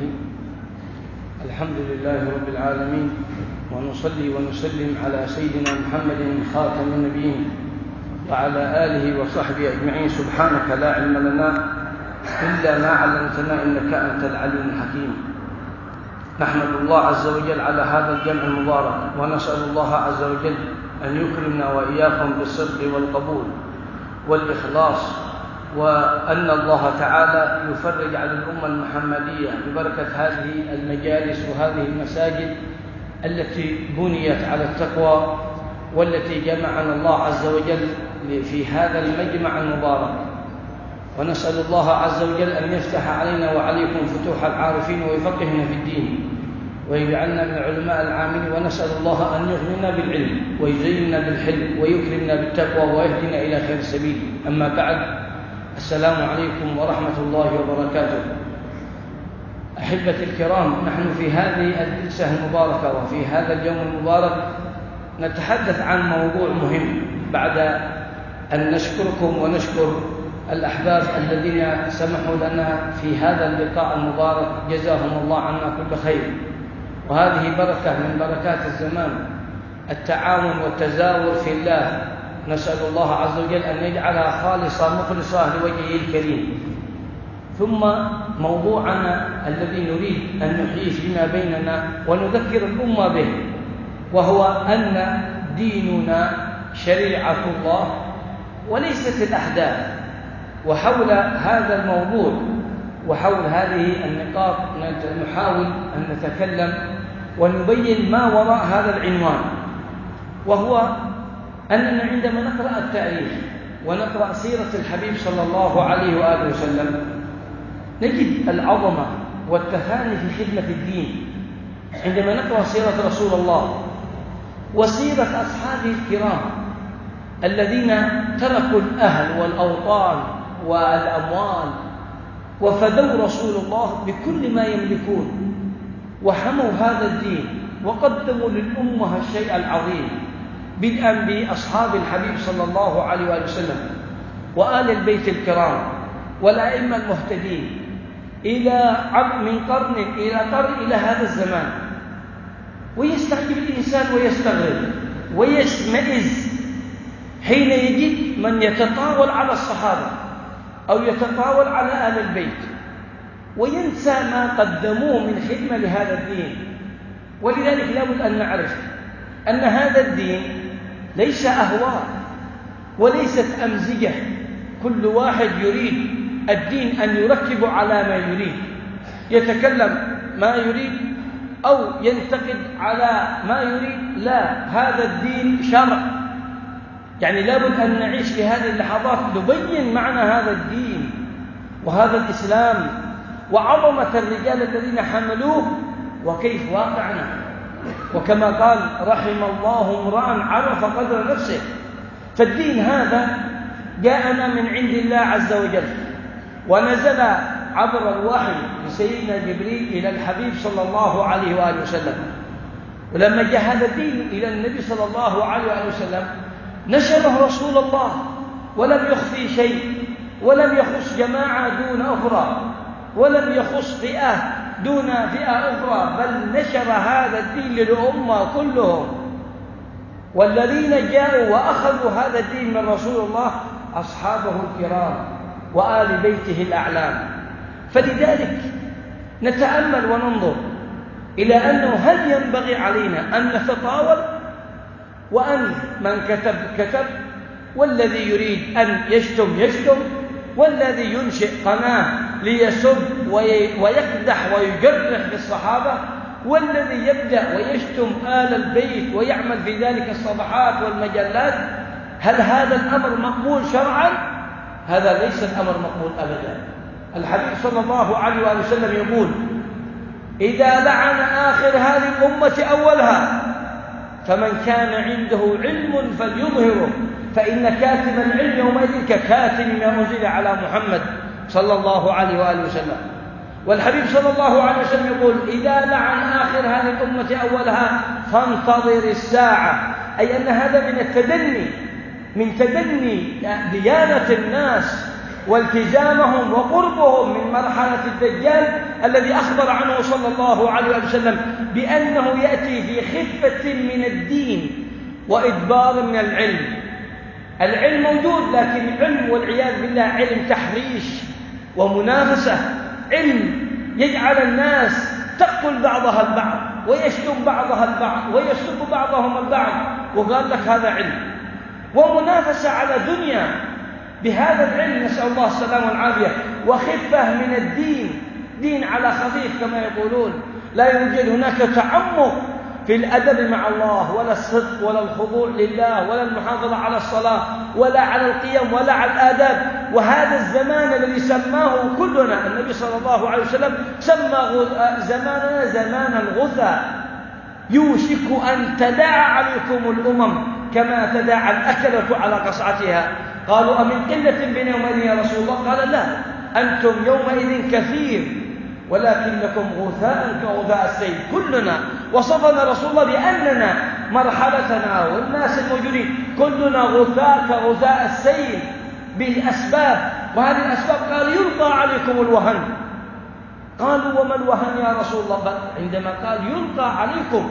الرحيم. الحمد لله رب العالمين، ونصلي ونسلم على سيدنا محمد خاتم النبيين وعلى آله وصحبه أجمعين. سبحانك لا علم لنا إلا ما علمتنا إنك أنت العليم الحكيم. نحمد الله عز وجل على هذا الجمع المبارك، ونسأل الله عز وجل أن يكرمنا وإياكم بالصدق والقبول والإخلاص، وأن الله تعالى يفرج على الأمة المحمدية ببركة هذه المجالس وهذه المساجد التي بنيت على التقوى، والتي جمعنا الله عز وجل في هذا المجمع المبارك. ونسأل الله عز وجل أن يفتح علينا وعليكم فتوح العارفين ويفقهنا في الدين ويجعلنا من العلماء العاملين. ونسأل الله أن يغنينا بالعلم ويزيننا بالحلم ويكرمنا بالتقوى ويهدنا إلى خير السبيل. أما بعد، السلام عليكم ورحمة الله وبركاته. أحبتي الكرام، نحن في هذه الجلسة المباركة وفي هذا اليوم المبارك نتحدث عن موضوع مهم، بعد أن نشكركم ونشكر الأحباب الذين سمحوا لنا في هذا اللقاء المبارك، جزاهم الله عنا كل خير. وهذه بركة من بركات الزمان، التعاون والتزاور في الله. نسأل الله عز وجل أن يجعلها خالصة مخلصة لوجهه الكريم. ثم موضوعنا الذي نريد أن نحيي فيما بيننا ونذكر الأمة به، وهو أن ديننا شريعة الله وليست الأحداث. وحول هذا الموضوع وحول هذه النقاط نحاول أن نتكلم ونبين ما وراء هذا العنوان، وهو أننا عندما نقرأ التاريخ ونقرأ سيرة الحبيب صلى الله عليه وآله وسلم نجد العظمة والتفاني في خدمة الدين. عندما نقرأ سيرة رسول الله وسيرة أصحابه الكرام الذين تركوا الأهل والأوطان والأموال وفدوا رسول الله بكل ما يملكون وحموا هذا الدين وقدموا للأمة الشيء العظيم، بدءا بأصحاب الحبيب صلى الله عليه وآله وسلم وآل البيت الكرام والأئمة المهتدين من قرن إلى قرن إلى هذا الزمان. ويستعجب الإنسان ويستغرب ويشمئز حين يجد من يتطاول على الصحابة أو يتطاول على آل البيت وينسى ما قدموه من خدمة لهذا الدين. ولذلك لابد أن نعرف أن هذا الدين ليس أهواء وليست أمزجة، كل واحد يريد الدين أن يركب على ما يريد، يتكلم ما يريد أو ينتقد على ما يريد. لا، هذا الدين شرع، يعني لابد أن نعيش في هذه اللحظات نبين معنى هذا الدين وهذا الإسلام وعظمة الرجال الذين حملوه وكيف واقعنا. وكما قال: رحم الله امرأ عرف قدر نفسه. فالدين هذا جاءنا من عند الله عز وجل، ونزل عبر الوحي لسيدنا جبريل إلى الحبيب صلى الله عليه وآله وسلم. ولما جاء هذا الدين إلى النبي صلى الله عليه وآله وسلم نشره رسول الله ولم يخفي شيء، ولم يخص جماعة دون أخرى، ولم يخص فئة دون فئة أخرى، بل نشر هذا الدين للأمة كلهم. والذين جاءوا وأخذوا هذا الدين من رسول الله أصحابه الكرام وآل بيته الأعلام. فلذلك نتأمل وننظر إلى أنه هل ينبغي علينا أن نتطاول، وأن من كتب، والذي يريد أن يشتم يشتم، والذي ينشئ قناة ليسب ويقدح ويجرح بالصحابة، والذي يبدأ ويشتم آل البيت ويعمل في ذلك الصفحات والمجلات. هل هذا الأمر مقبول شرعا؟ هذا ليس الأمر مقبول أبدا. الحبيب صلى الله عليه وآله وسلم يقول: إذا لعن آخر هذه الأمة أولها فمن كان عنده علم فليظهره، فإن كاتم العلم يومئذ ككاتم ما أنزل على محمد صلى الله عليه وآله وسلم. والحبيب صلى الله عليه وسلم يقول: إذا لعن آخر هذه الأمة أولها فانتظر الساعة. أي أن هذا من التدني، من تدني ديانة الناس والتزامهم وقربهم من مرحلة الدجال الذي أخبر عنه صلى الله عليه وسلم بأنه يأتي في خفة من الدين وإدبار من العلم. العلم موجود، لكن العلم والعياذ بالله علم تحريش ومنافسة، علم يجعل الناس تقتل بعضها البعض ويشتم بعضها البعض ويسب بعضهم البعض، وقال لك هذا علم، ومنافسة على دنيا بهذا العلم، نسأل الله السلامة والعافية، وخفة من الدين، دين على خفيف كما يقولون، لا يوجد هناك تعمق في الأدب مع الله ولا الصدق ولا الخضوع لله ولا المحافظة على الصلاة ولا على القيم ولا على الآداب. وهذا الزمان الذي سماه كلنا النبي صلى الله عليه وسلم سمى زماننا زمان الغثاء، يوشك أن تداعى عليكم الأمم كما تداعى الأكلة على قصعتها. قالوا أمن قلة بنا يومئذ يا رسول الله؟ قال لا، أنتم يومئذ كثير ولكنكم غثاء كغثاء السيل. كلنا وصفنا رسول الله بأننا مرحلتنا والناس الموجودين كلنا غثاء كغثاء السيل بأسباب، وهذه الأسباب قال يلقى عليكم الوهن. قالوا وما الوهن يا رسول الله؟ عندما قال يلقى عليكم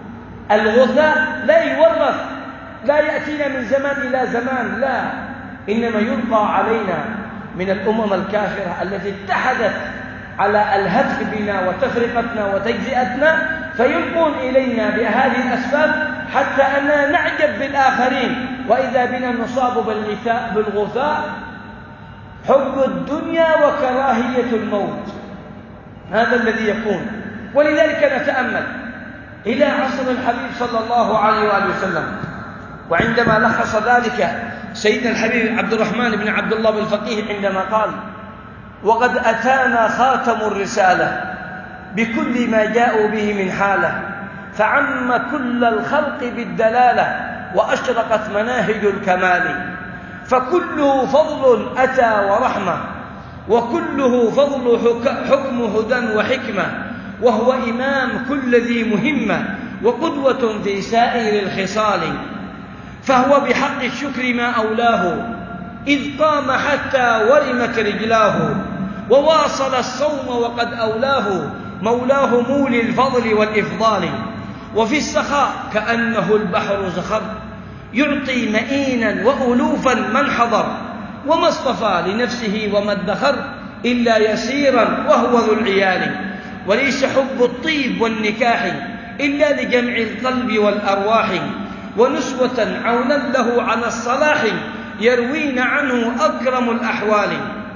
الغثاء لا يورث، لا يأتينا من زمان إلى زمان، لا، إنما يلقى علينا من الأمم الكافرة التي اتحدت على الهتك بنا وتفرقتنا وتجزئتنا، فيلقون إلينا بهذه الأسباب حتى أننا نعجب بالآخرين، وإذا بنا نصاب بالغثاء، حب الدنيا وكراهية الموت، هذا الذي يكون. ولذلك نتأمل إلى عصر الحبيب صلى الله عليه وآله وسلم، وعندما لخص ذلك سيدنا الحبيب عبد الرحمن بن عبد الله بالفقيه عندما قال وقد أتانا خاتم الرسالة بكل ما جاءوا به من حالة، فعم كل الخلق بالدلالة وأشرقت مناهج الكمال، فكله فضل أتى ورحمة، وكله فضل حكم هدى وحكمة، وهو إمام كل ذي مهمة وقدوة في سائر الخصال، فهو بحق الشكر ما أولاه إذ قام حتى ورمت رجلاه، وواصل الصوم وقد أولاه مولاه مولي الفضل والإفضال، وفي السخاء كأنه البحر زخر يعطي مئينا وألوفا من حضر، وما اصطفى لنفسه وما ادخر إلا يسيرا وهو ذو العيال، وليس حب الطيب والنكاح إلا لجمع القلب والأرواح، ونسوة عونا له على الصلاح يروين عنه أكرم الأحوال،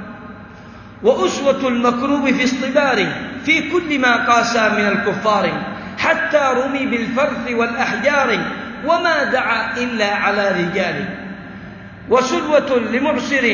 وأسوة المكروب في اصطبار في كل ما قاسى من الكفار، حتى رمي بالفرث والأحجار وما دعا إلا على رجال، وسلوة لمعسر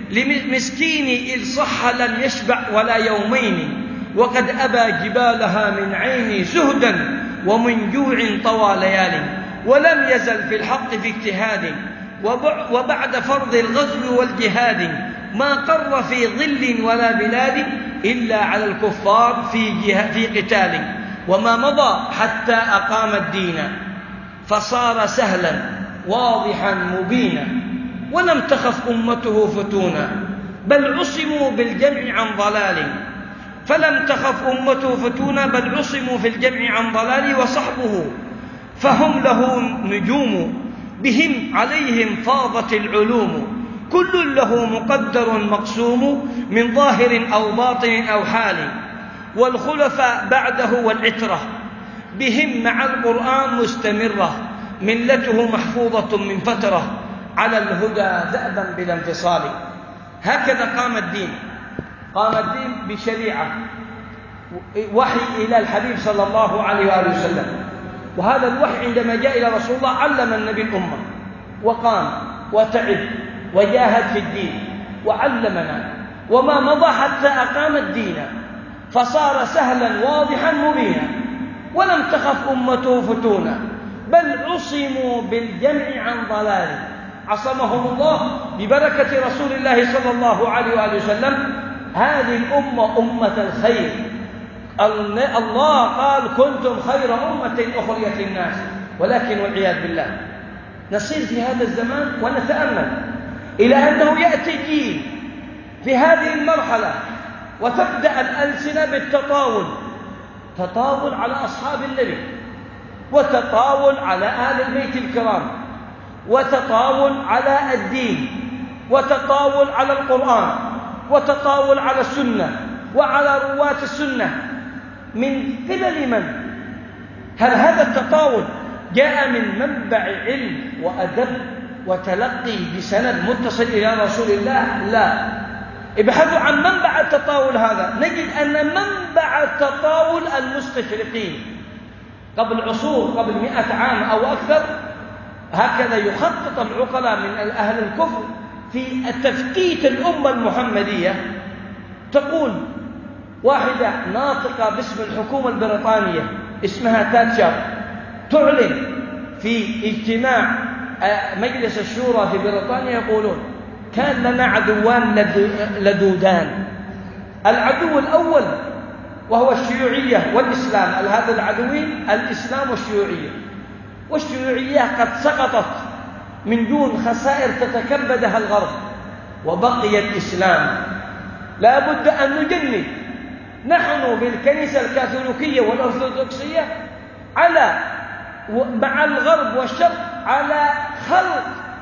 لمسكين إذ صح لم يشبع ولا يومين، وقد أبى جبالها من عين زهدا ومن جوع طوى ليال، ولم يزل في الحق في اجتهاد، وبعد فرض الغزو والجهاد ما قر في ظل ولا بلاد إلا على الكفار في قتال، وما مضى حتى أقام الدين فصار سهلا واضحا مبينا، ولم تخف أمته فتونا بل عصموا بالجمع عن ضلال، فلم تخف أمته فتونا بل عصموا في الجمع عن ضلال، وصحبه فهم له نجوم بهم عليهم فاضت العلوم، كل له مقدر مقسوم من ظاهر أو باطن أو حال، والخلفاء بعده والعترة بهم مع القرآن مستمرة، ملته محفوظة من فترة على الهدى دأبا بلا انفصال. هكذا قام الدين بشريعة وحي إلى الحبيب صلى الله عليه وآله وسلم، وهذا الوحي عندما جاء إلى رسول الله علم النبي الأمة وقام وتعب وجاهد في الدين وعلمنا، وما مضى حتى أقام الدين فصار سهلا واضحا مبينا، ولم تخف أمته فتونا بل عصموا بالجمع عن ضلال، عصمهم الله ببركة رسول الله صلى الله عليه وآله وسلم. هذه الأمة أمة الخير، الله قال كنتم خير أمة أخرجت للناس، ولكن والعياذ بالله نصير في هذا الزمان ونتأمل إلى أنه يأتي جيل في هذه المرحلة وتبدأ الألسنة بالتطاول، تطاول على أصحاب النبي، وتطاول على آل البيت الكرام، وتطاول على الدين، وتطاول على القرآن، وتطاول على السنة وعلى رواة السنة. من قبل من؟ هل هذا التطاول جاء من منبع علم وأدب وتلقي بسند متصل إلى رسول الله؟ لا. ابحثوا عن منبع التطاول هذا، نجد أن منبع التطاول المستشرقين قبل عصور، قبل 100 عام أو أكثر. هكذا يخطط العقلاء من أهل الكفر في تفتيت الأمة المحمدية. تقول واحدة ناطقة باسم الحكومة البريطانية اسمها تاتشر تعلن في اجتماع مجلس الشورى في بريطانيا، يقولون كان لنا عدوان لدودان. العدو الأول وهو الشيوعية والإسلام، هذا العدوين الإسلام والشيوعية، والشيوعية قد سقطت من دون خسائر تتكبدها الغرب، وبقي الإسلام. لا بد أن نجند نحن بالكنيسة الكاثوليكية والأرثوذكسية مع الغرب والشرق على خلق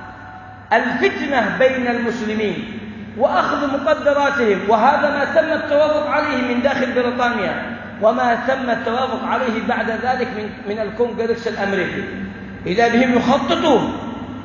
الفتنة بين المسلمين وأخذ مقدراتهم، وهذا ما تم التوافق عليه من داخل بريطانيا، وما تم التوافق عليه بعد ذلك من الكونغرس الأمريكي. إذا بهم يخططون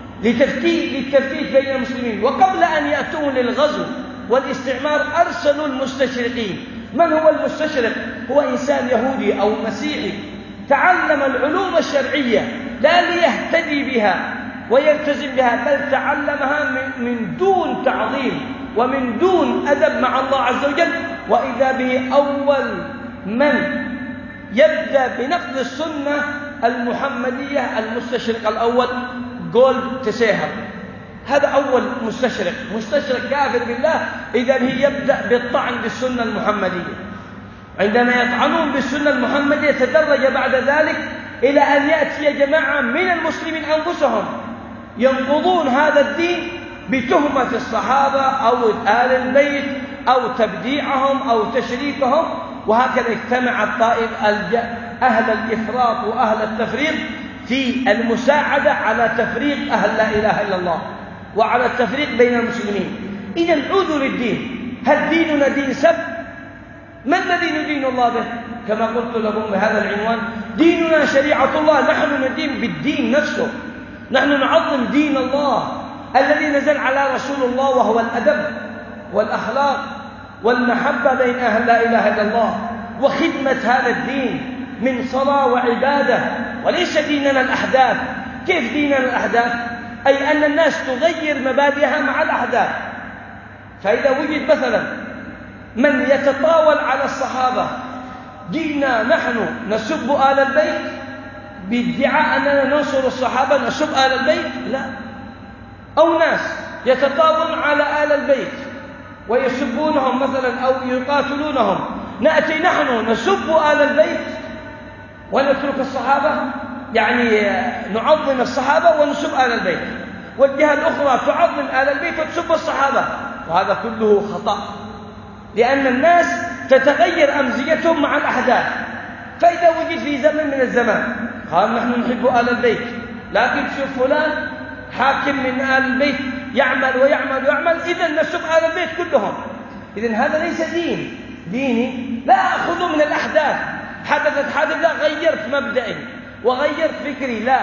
للتفتيت بين المسلمين. وقبل أن يأتون للغزو والاستعمار أرسلوا المستشرقين. من هو المستشرق؟ هو إنسان يهودي أو مسيحي تعلم العلوم الشرعية لا ليهتدي بها ويلتزم بها، بل تعلمها من دون تعظيم ومن دون أدب مع الله عز وجل. وإذا به أول من يبدأ بنقد السنة المحمدية المستشرق الأول جولد تسيهر. هذا أول مستشرق كافر بالله، إذا به يبدأ بالطعن بالسنة المحمدية. عندما يطعنون بالسنة المحمدية تدرج بعد ذلك إلى أن يأتي جماعة من المسلمين أنفسهم ينقضون هذا الدين بتهمة الصحابة أو آل البيت أو تبديعهم أو تشريفهم. وهكذا اجتمع أهل الإفراط وأهل التفريط في المساعدة على تفريق أهل لا إله إلا الله وعلى التفريق بين المسلمين. إذن عودوا للدين. هل ديننا دين سب؟ ما الذي ندين الله به؟ كما قلت لكم بهذا العنوان، ديننا شريعة الله. نحن ندين بالدين نفسه، نحن نعظم دين الله الذي نزل على رسول الله، وهو الأدب والأخلاق والمحبة بين أهل لا إله إلا الله وخدمة هذا الدين من صلاة وعبادة، وليس ديننا الأحداث. كيف ديننا الأحداث؟ أي أن الناس تغير مبادئها مع الأحداث. فإذا وجد مثلا من يتطاول على الصحابة، جئنا نحن نسب آل البيت بادعاء أننا ننصر الصحابة، نسب آل البيت؟ لا. أو ناس يتطاول على آل البيت ويسبونهم مثلا أو يقاتلونهم، نأتي نحن نسب آل البيت ونترك الصحابة؟ يعني نعظم الصحابة ونسب آل البيت، والجهة الأخرى تعظم آل البيت وتسب الصحابة. وهذا كله خطأ، لأن الناس تتغير أمزجتهم مع الأحداث. فإذا وجد في زمن من الزمان قال نحن نحب آل البيت، لكن شوف فلان حاكم من آل البيت يعمل ويعمل ويعمل، إذن نسب آل البيت كلهم. إذن هذا ليس ديني لا أخذ من الأحداث. حدثت حادثة غيرت مبدئي وغيرت فكري، لا.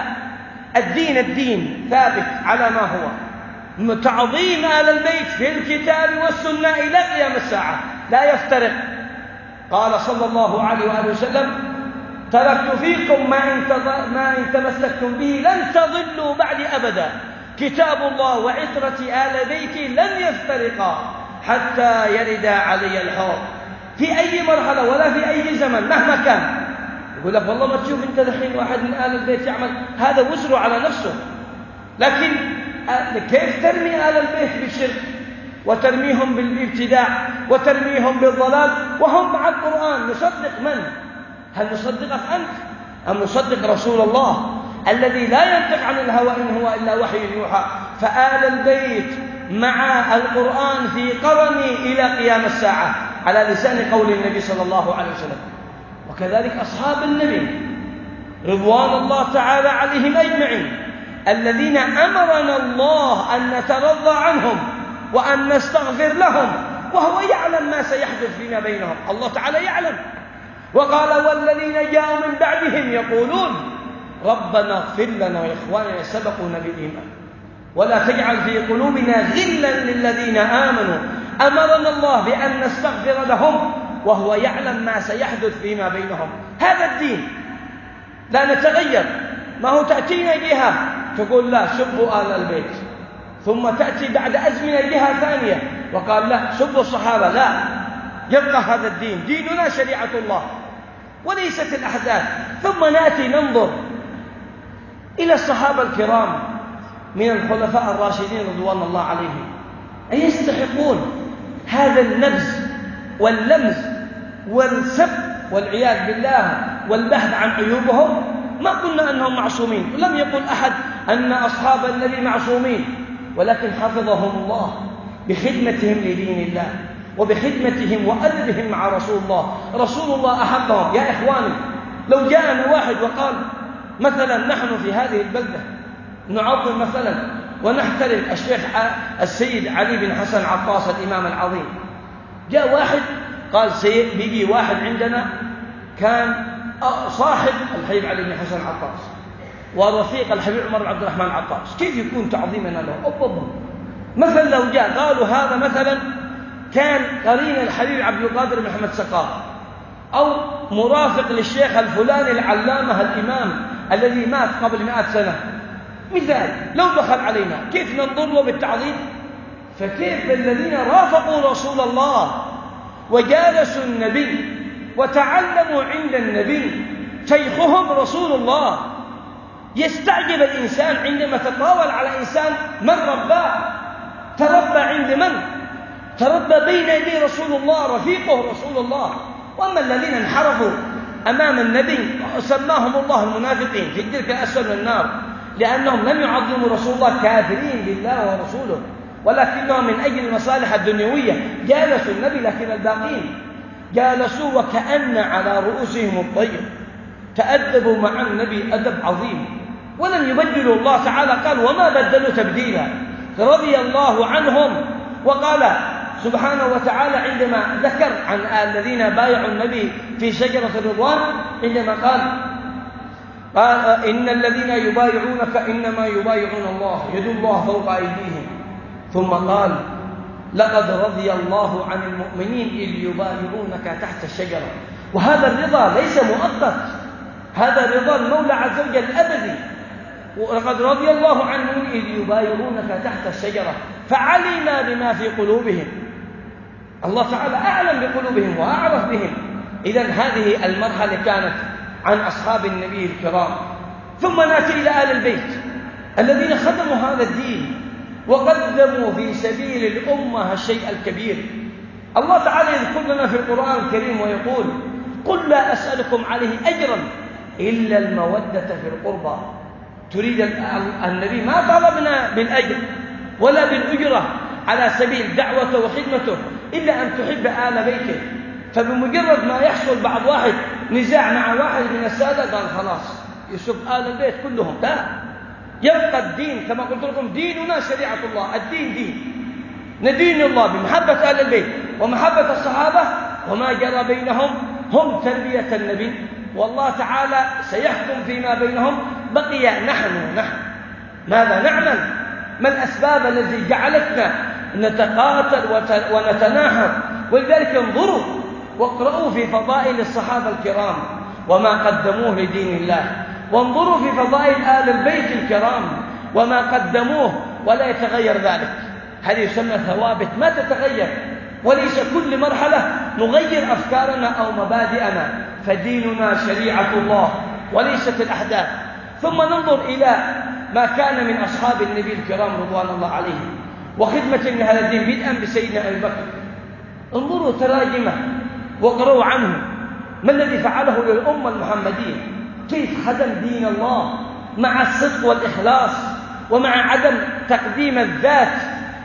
الدين ثابت على ما هو. تعظيم آل البيت في الكتاب والسنة إلى قيام الساعة لا يفترق. قال صلى الله عليه وآله وسلم: تركت فيكم ما إن تمسكتم به لن تضلوا بعد أبدا، كتاب الله وعترة آل بيتي لن يفترقا حتى يرد علي الحوض. في أي مرحلة ولا في أي زمن مهما كان. يقول لك والله ما تشوف أنت دحين واحد من آل البيت يعمل، هذا وزره على نفسه. لكن كيف ترمي آل البيت بالشرك وترميهم بالابتداع وترميهم بالضلال وهم مع القرآن؟ نصدق من؟ هل نصدقك أنت أم نصدق رسول الله الذي لا ينطق عن الهوى إن هو إلا وحي يوحى؟ فآل البيت مع القرآن في قرني إلى قيام الساعة على لسان قول النبي صلى الله عليه وسلم. وكذلك أصحاب النبي رضوان الله تعالى عليهم أجمعين الذين أمرنا الله أن نترضى عنهم وأن نستغفر لهم وهو يعلم ما سيحدث فيما بينهم. الله تعالى يعلم، وقال والذين جاءوا من بعدهم يقولون ربنا اغفر لنا وإخواننا سبقونا بالإيمان ولا تجعل في قلوبنا غلا للذين آمنوا. أمرنا الله بأن نستغفر لهم وهو يعلم ما سيحدث فيما بينهم. هذا الدين لا نتغير. ما هو تأتينا جهة تقول لا سبوا آل البيت، ثم تأتي بعد أزمنة جهة ثانية وقال لا سبوا الصحابة. لا، يبقى هذا الدين ديننا شريعة الله وليست الأحداث. ثم نأتي ننظر إلى الصحابة الكرام من الخلفاء الراشدين رضوان الله عليهم، أيستحقون هذا النبذ واللمز والسب والعياذ بالله والبحث عن عيوبهم؟ ما قلنا أنهم معصومين، ولم يقل أحد أن أصحاب النبي معصومين، ولكن حفظهم الله بخدمتهم لدين الله وبخدمتهم وأدبهم مع رسول الله. رسول الله أحبهم. يا إخواني، لو جاءنا واحد وقال مثلا نحن في هذه البلدة نعظم مثلا ونحترم الشيخ السيد علي بن حسن عطاس الإمام العظيم، جاء واحد قال بيجي واحد عندنا كان صاحب الحبيب علي بن حسن عطاس ورفيق الحبيب عمر بن عبد الرحمن عطاس، كيف يكون تعظيمنا له؟ مثلا لو جاء قالوا هذا مثلا كان قرين الحبيب عبد القادر بن محمد سقار أو مرافق للشيخ الفلاني العلامة الإمام الذي مات قبل 100 سنة مثال، لو دخل علينا كيف ننظر له بالتعظيم؟ فكيف الذين رافقوا رسول الله وجالسوا النبي وتعلموا عند النبي شيخهم رسول الله؟ يستعجب الإنسان عندما تطاول على إنسان من رباه. تربى عند من؟ تربى بين يدي رسول الله، رفيقه رسول الله. وأما الذين انحرفوا أمام النبي سماهم الله المنافقين في الدرك الأسفل من النار، لأنهم لم يعظموا رسول الله، كافرين بالله ورسوله، ولكنهم من أجل المصالح الدنيوية جالسوا النبي، لكن الباقين جالسوا وكأن على رؤوسهم الطير، تأدبوا مع النبي أدب عظيم ولم يبدلوا. الله تعالى قال وما بدلوا تبديلا، رضي الله عنهم. وقال سبحانه وتعالى عندما ذكر عن الذين بايعوا النبي في شجرة الرضوان، عندما قال إن الذين يبايعونك إنما يبايعون الله يد الله فوق أيديهم، ثم قال لقد رضي الله عن المؤمنين إذ يبايعونك تحت الشجرة. وهذا الرضا ليس مؤقت، هذا رضا المولى عز وجل الأبدي. ولقد رضي الله عنهم إذ يبايعونك تحت الشجرة فعلم بما في قلوبهم. الله تعالى أعلم بقلوبهم وأعرف بهم. إذن هذه المرحلة كانت عن أصحاب النبي الكرام. ثم نأتي إلى آل البيت الذين خدموا هذا الدين وقدموا في سبيل الأمة الشيء الكبير. الله تعالى يذكر لنا في القرآن الكريم ويقول قل لا أسألكم عليه أجرا إلا المودة في القربى. تريد النبي ما طلبنا بالأجر ولا بالأجرة على سبيل دعوته وخدمته إلا أن تحب آل بيته. فبمجرد ما يحصل بعض واحد نزاع مع واحد من السادة قال خلاص يسب آل البيت كلهم. لا، يبقى الدين كما قلت لكم ديننا شريعة الله. الدين دين، ندين الله بمحبة آل البيت ومحبة الصحابة، وما جرى بينهم هم تربية النبي، والله تعالى سيحكم فيما بينهم. بقي نحن ماذا نعمل؟ ما الأسباب التي جعلتنا نتقاتل ونتناحر؟ ولذلك انظروا واقرأوا في فضائل الصحابة الكرام وما قدموه لدين الله، وانظروا في فضائل آل البيت الكرام وما قدموه، ولا يتغير ذلك. هذه يسمى ثوابت ما تتغير، وليس كل مرحلة نغير أفكارنا أو مبادئنا، فديننا شريعة الله وليست الأحداث. ثم ننظر إلى ما كان من أصحاب النبي الكرام رضوان الله عليهم وخدمة لهذا الدين، بدءا بسيدنا أبي بكر. انظروا تراجمه واقرأوا عنه ما الذي فعله للأمة المحمدية، كيف خدم دين الله مع الصدق والإخلاص ومع عدم تقديم الذات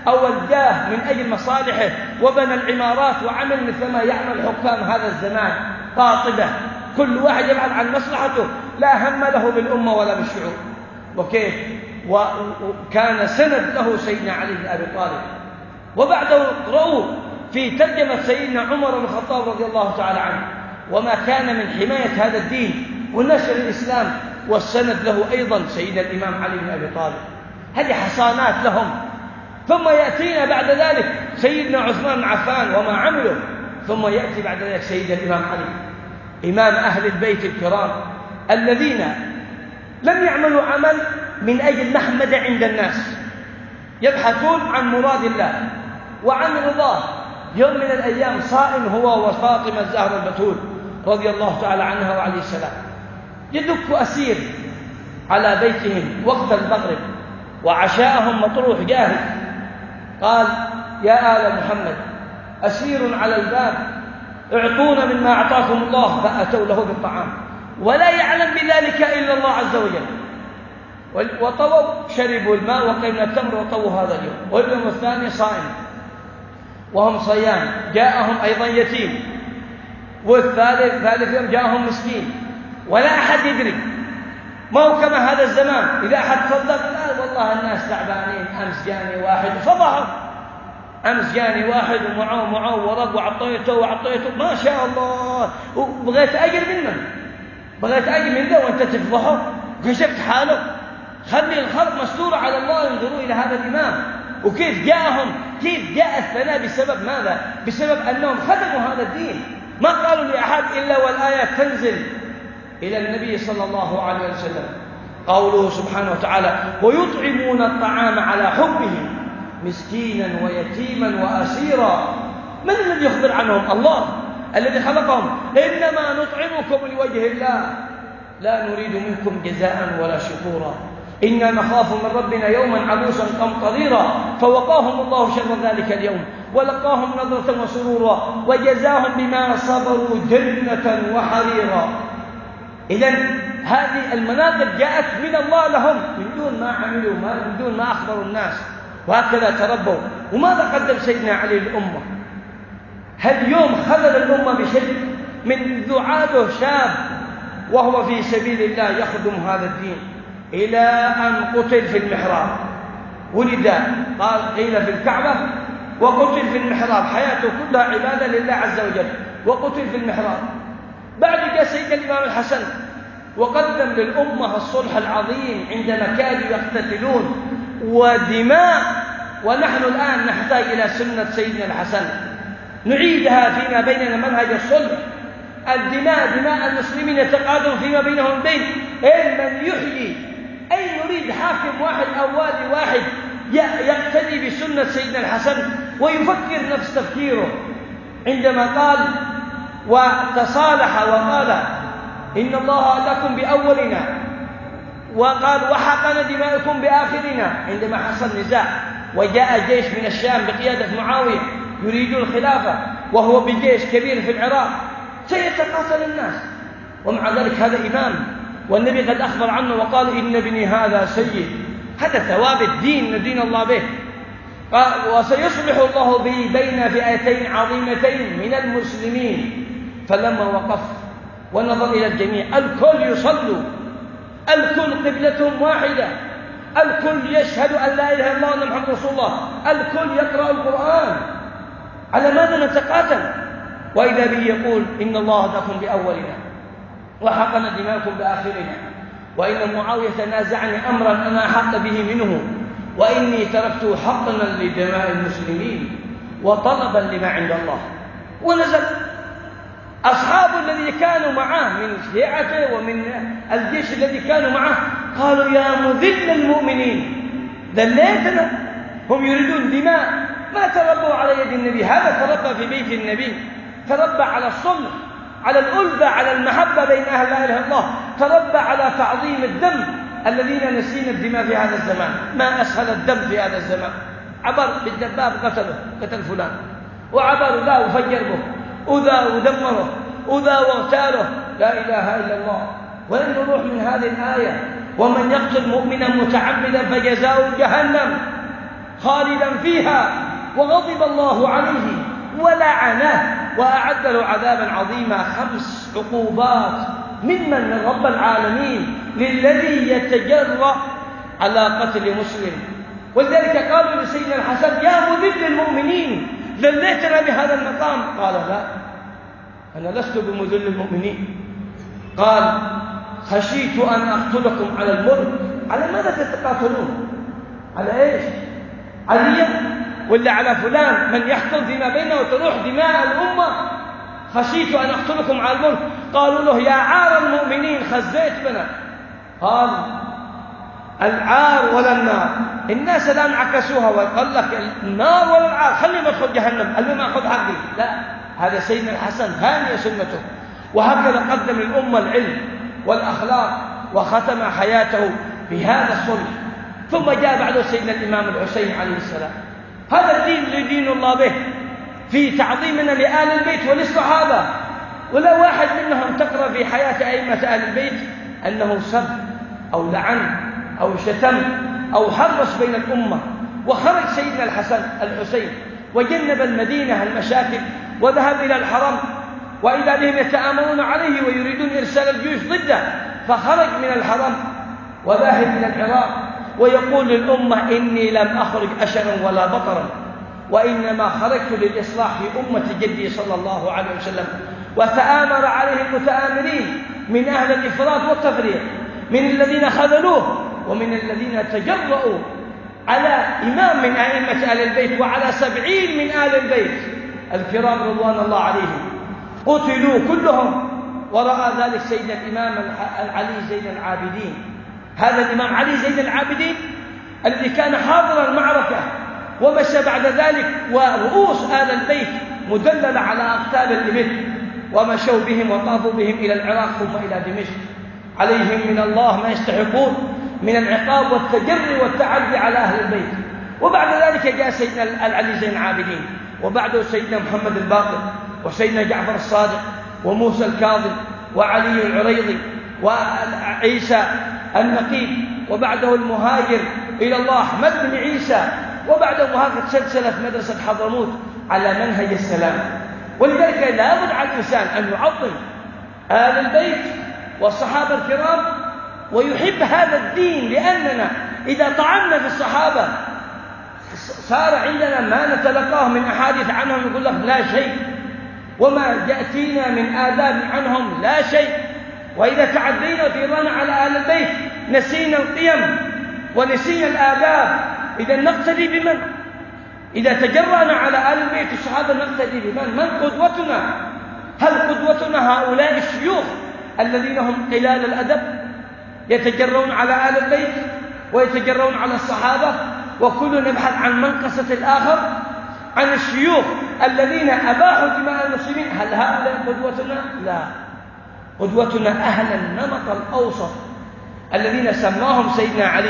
أو الجاه من أجل مصالحه وبنى العمارات وعمل مثل ما يعمل حكام هذا الزمان قاطبة، كل واحد يبحث عن مصلحته، لا هم له بالأمة ولا بالشعوب. وكيف وكان سند له سيدنا علي بن أبي طالب. وبعده اقرأوا في ترجمة سيدنا عمر بن الخطاب رضي الله تعالى عنه وما كان من حماية هذا الدين ونشر الإسلام، والسند له أيضا سيدنا الإمام علي بن أبي طالب. هذه حصانات لهم. ثم يأتينا بعد ذلك سيدنا عثمان بن عفان وما عمله، ثم يأتي بعد ذلك سيدنا الإمام علي إمام أهل البيت الكرام الذين لم يعملوا عمل من أجل محمد عند الناس، يبحثون عن مراد الله وعن رضاه. يوم من الأيام صائم هو وفاطمة الزهراء البتول رضي الله تعالى عنها وعليه السلام، يدك أسير على بيتهم وقت المغرب وعشاءهم مطروح جاهز، قال: يا آل محمد أسير على الباب، اعطونا مما أعطاكم الله. فأتوا له بالطعام ولا يعلم بذلك إلا الله عز وجل. وطووا شربوا الماء وقيمنا التمر وطووا هذا اليوم، واليوم الثاني صائم وهم صيام، جاءهم أيضا يتيم، ثالث يوم جاءهم مسكين، ولا أحد يدري. ما هو كما هذا الزمان، إذا أحد صدق لا والله الناس تعبانين، أمس جاني واحد فضحه، أمس جاني واحد ومعه ورق وعطيته ما شاء الله، وبغيت أجر منه، بغيت أجر منه وأنت تفضحه، كشفت حاله. خلي الخلق مستورة على الله، ينظروا إلى هذا الإمام وكيف جاءهم، كيف جاء الثناء بسبب ماذا؟ بسبب أنهم خدموا هذا الدين، ما قالوا لأحد إلا والآيات تنزل إلى النبي صلى الله عليه وسلم. قوله سبحانه وتعالى: ويطعمون الطعام على حبه مسكينا ويتيما وأسيرا. من الذي يخبر عنهم؟ الله الذي خلقهم. إنما نطعمكم لوجه الله لا نريد منكم جزاء ولا شكورا إنا نخاف من ربنا يوما عبوسا قمطريرا فوقاهم الله شر ذلك اليوم ولقاهم نظرة وسرورا وجزاهم بما صبروا جنة وحريرا. إذن هذه المناقب جاءت من الله لهم من دون ما عملوا، من دون ما أخبروا الناس، وهكذا تربوا. وماذا قدم سيدنا علي للأمة؟ هل يوم خذل الأمة بشيء؟ من ذعاده شاب وهو في سبيل الله يخدم هذا الدين إلى أن قتل في المحراب. ولد قيل في الكعبة وقتل في المحراب، حياته كلها عبادة لله عز وجل، وقتل في المحراب. بعد جاء سيدنا الإمام الحسن وقدم للأمة الصلح العظيم عندما كادوا يقتتلون ودماء، ونحن الآن نحتاج إلى سنة سيدنا الحسن نعيدها فيما بيننا، منهج الصلح. الدماء دماء المسلمين يتقادم فيما بينهم البين، من يحيي أي يريد حاكم واحد أو والي واحد يقتدي بسنة سيدنا الحسن ويفكر نفس تفكيره عندما قال وتصالح وقال إن الله لكم بأولنا، وقال وحقن دماءكم بآخرنا عندما حصل نزاع وجاء جيش من الشام بقيادة معاوية يريد الخلافة وهو بجيش كبير في العراق، سيتقاتل الناس. ومع ذلك هذا إمام، والنبي قد أخبر عنه وقال إن ابني هذا سيد، هذا ثوابت دين ندين الله به. وسيصلح الله به بين فئتين عظيمتين من المسلمين. فلما وقف ونظر إلى الجميع، الكل يصلوا، الكل قبلتهم واحدة، الكل يشهد أن لا إله إلا الله وأن محمد رسول الله، الكل يقرأ القرآن، على ماذا نتقاتل؟ وإذا به يقول إن الله لكم بأولنا وحقن دماءكم بآخرنا، وإن معاوية تنازعني أمرا أنا أحق به منه، وإني تركت حقنا لدماء المسلمين وطلبا لما عند الله. ونزل أصحاب الذي كانوا معه من شيعته ومن الجيش الذي كانوا معه قالوا يا مذل المؤمنين ذليتنا. هم يريدون دماء، ما تربوا على يد النبي، هذا تربى في بيت النبي، تربى على الصلح، على الألفة، على المحبة بين أهل لا إله إلا الله، تربى على تعظيم الدم. الذين نسين الدماء في هذا الزمان، ما أسهل الدم في هذا الزمان. عبر بالدباب قتل فلان، وعبر ذا وفجر به، وذا ودمره، وذا واغتاله، لا إله إلا الله. وإن نروح من هذه الآية ومن يقتل مؤمنا متعمدا فجزاؤه جهنم خالدا فيها وغضب الله عليه ولعنه وأعد له عذابا عظيما. 5 عقوبات من رب العالمين للذي يتجرأ على قتل مسلم. ولذلك قالوا لسيدنا الحسن: يا مذل المؤمنين، ذليتنا بهذا المقام. قال: لا، أنا لست بمذل المؤمنين. قال: خشيت أن أقتلكم على الملك. على ماذا تتقاتلون؟ على إيش؟ علي ولا على فلان من يحكم فيما بينه وتروح دماء الأمة؟ خشيت أن أقتلكم على الملك. قالوا له: يا عار المؤمنين، خزيت بنا. قال: العار ولا النار. الناس الآن عكسوها وقال لك النار ولا العار، خلينا ندخل جهنم، المهم أخذ حقي. لا، هذا سيدنا الحسن هاني سنته، وهكذا قدم للأمة العلم والأخلاق وختم حياته بهذا الصلح. ثم جاء بعده سيدنا الإمام الحسين عليه السلام. هذا الدين اللي دين الله به في تعظيمنا لآل البيت وللصحابة. ولا واحد منهم تقرأ في حياة أئمة آل البيت أنه سب أو لعن أو شتم أو حرش بين الأمة. وخرج سيدنا الحسين وجنب المدينة المشاكل وذهب إلى الحرم، وإذا بهم يتآمرون عليه ويريدون إرسال الجيوش ضده، فخرج من الحرم وذاهب إلى العراق ويقول للأمة: إني لم أخرج أشرا ولا بطرا، وإنما خرجت للإصلاح في أمة جدي صلى الله عليه وسلم. وتآمر عليه المتآمرين من أهل الإفراط والتفريط، من الذين خذلوه ومن الذين تجرؤوا على إمام من أئمة آل البيت وعلى 70 من آل البيت الكرام رضوان الله عليهم، قتلوا كلهم. ورأى ذلك سيدنا الإمام علي زين العابدين. هذا الإمام علي زين العابدين الذي كان حاضر المعركة ومشى بعد ذلك، ورؤوس آل البيت مدللة على أقتاب الإبل، ومشوا بهم وطافوا بهم إلى العراق ثم إلى دمشق. عليهم من الله ما يستحقون من العقاب والتجري والتعدي على أهل البيت. وبعد ذلك جاء سيدنا العلي زين العابدين، وبعده سيدنا محمد الباقر، وسيدنا جعفر الصادق، وموسى الكاظم، وعلي العريضي، وعيسى النقيب، وبعده المهاجر إلى الله أحمد بن عيسى، وبعده هكذا سلسلة مدرسة حضرموت على منهج السلام. ولذلك لا بد على الإنسان أن يعظم آل البيت والصحابة الكرام ويحب هذا الدين، لأننا إذا طعنا في الصحابة صار عندنا ما نتلقاه من أحاديث عنهم يقول لك لا شيء، وما يأتينا من آداب عنهم لا شيء. وإذا تعدينا في رنا على آل البيت نسينا القيم ونسينا الآداب. إذا نقتدي بمن؟ إذا تجرأنا على آل البيت الصحابة نقتدي بمن؟ من قدوتنا؟ هل قدوتنا هؤلاء الشيوخ الذين هم قلال الأدب يتجرؤون على آل البيت ويتجرؤون على الصحابة، وكلنا نبحث عن منقصة الآخر، عن الشيوخ الذين أباحوا دماء المسلمين؟ هل هؤلاء قدوتنا؟ لا، قدوتنا أهل النمط الأوسط الذين سماهم سيدنا علي.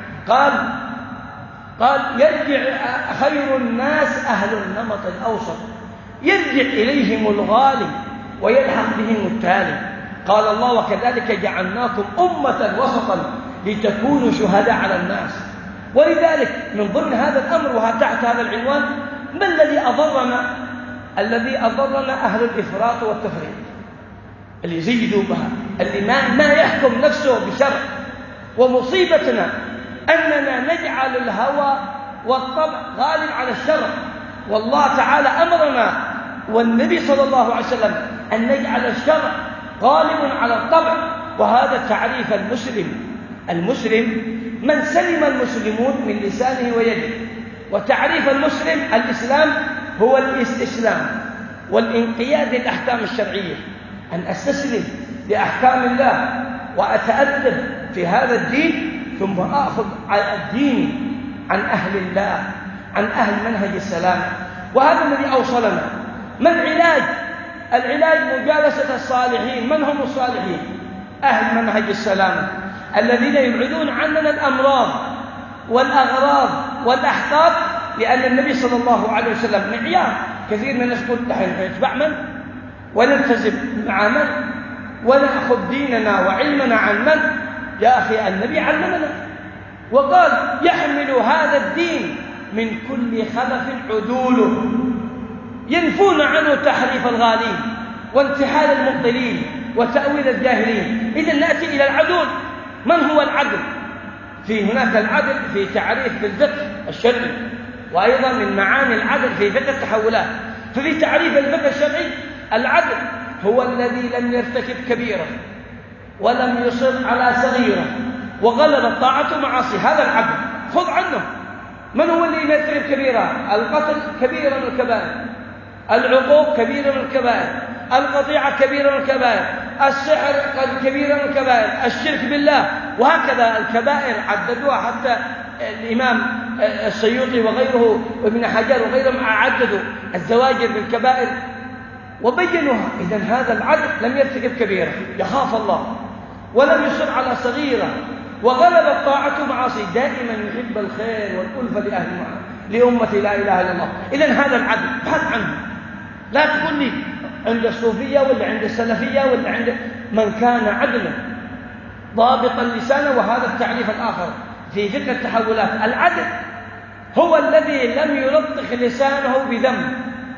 قال يرجع خير الناس أهل النمط الأوسط، يرجع إليهم الغالي ويلحق بهم التالي. قال الله: وكذلك جعلناكم أمة وسطا لتكونوا شهداء على الناس. ولذلك من ضمن هذا الأمر وتحت هذا العنوان، ما الذي أضرنا؟ الذي أضرنا أهل الإفراط والتفريط، اللي يزيدوا بها، اللي ما يحكم نفسه بشرع. ومصيبتنا أننا نجعل الهوى والطبع غالب على الشرع. والله تعالى أمرنا والنبي صلى الله عليه وسلم أن نجعل الشرع غالب على الطبع. وهذا تعريف المسلم من سلم المسلمون من لسانه ويده. وتعريف المسلم الإسلام هو الاستسلام والانقياد للأحكام الشرعية، أن أستسلم لأحكام الله وأتأدب في هذا الدين، ثم أخذ على الدين عن أهل الله، عن أهل منهج السلام. وهذا الذي أوصلنا. ما العلاج؟ العلاج مجالسة الصالحين. من هم الصالحين؟ أهل منهج السلام الذين يبعدون عننا الأمراض والأغراض والأحقاد. لأن النبي صلى الله عليه وسلم معيار. كثير من الناس يقول نحن نتبع من ونلتزم مع من ونأخذ ديننا وعلمنا عن من؟ يا أخي النبي علمنا وقال: يحمل هذا الدين من كل خلف عدوله ينفون عنه تحريف الغالين وانتحال المبطلين وتأويل الجاهلين. إذن نأتي إلى العدول. من هو العدل؟ في هناك العدل في تعريف في الفقه الشرعي، وأيضا من معاني العدل في فقه التحولات. ففي تعريف الفقه الشرعي العدل هو الذي لم يرتكب كبيرة ولم يصر على صغيرة وغلبت طاعته معاصي، هذا العدل. خذ عنه. من هو الذي يرتكب كبيرة؟ القتل كبيرة من الكبائر، العقوق كبيرة من الكبائر، القطيعة كبيرة من الكبائر، السحر كبيرة من الكبائر، الشرك بالله، وهكذا الكبائر عددوها. حتى الإمام السيوطي وغيره وابن حجر وغيرهم عددوا الزواجر بالكبائر وبينوها. إذن هذا العدل لم يرتكب كبيرة، يخاف الله، ولم يصر على صغيرة، وغلبت طاعته معاصي، دائما يحب الخير والألفة لأمة لا إله إلا الله. إذن هذا العدل ابحث عنه. لا تقول لي عند الصوفية ولا عند السلفية ولا عند من كان عدلا ضابطا لسانه. وهذا التعريف الآخر في فقه التحولات. العدل هو الذي لم يلطخ لسانه بذنب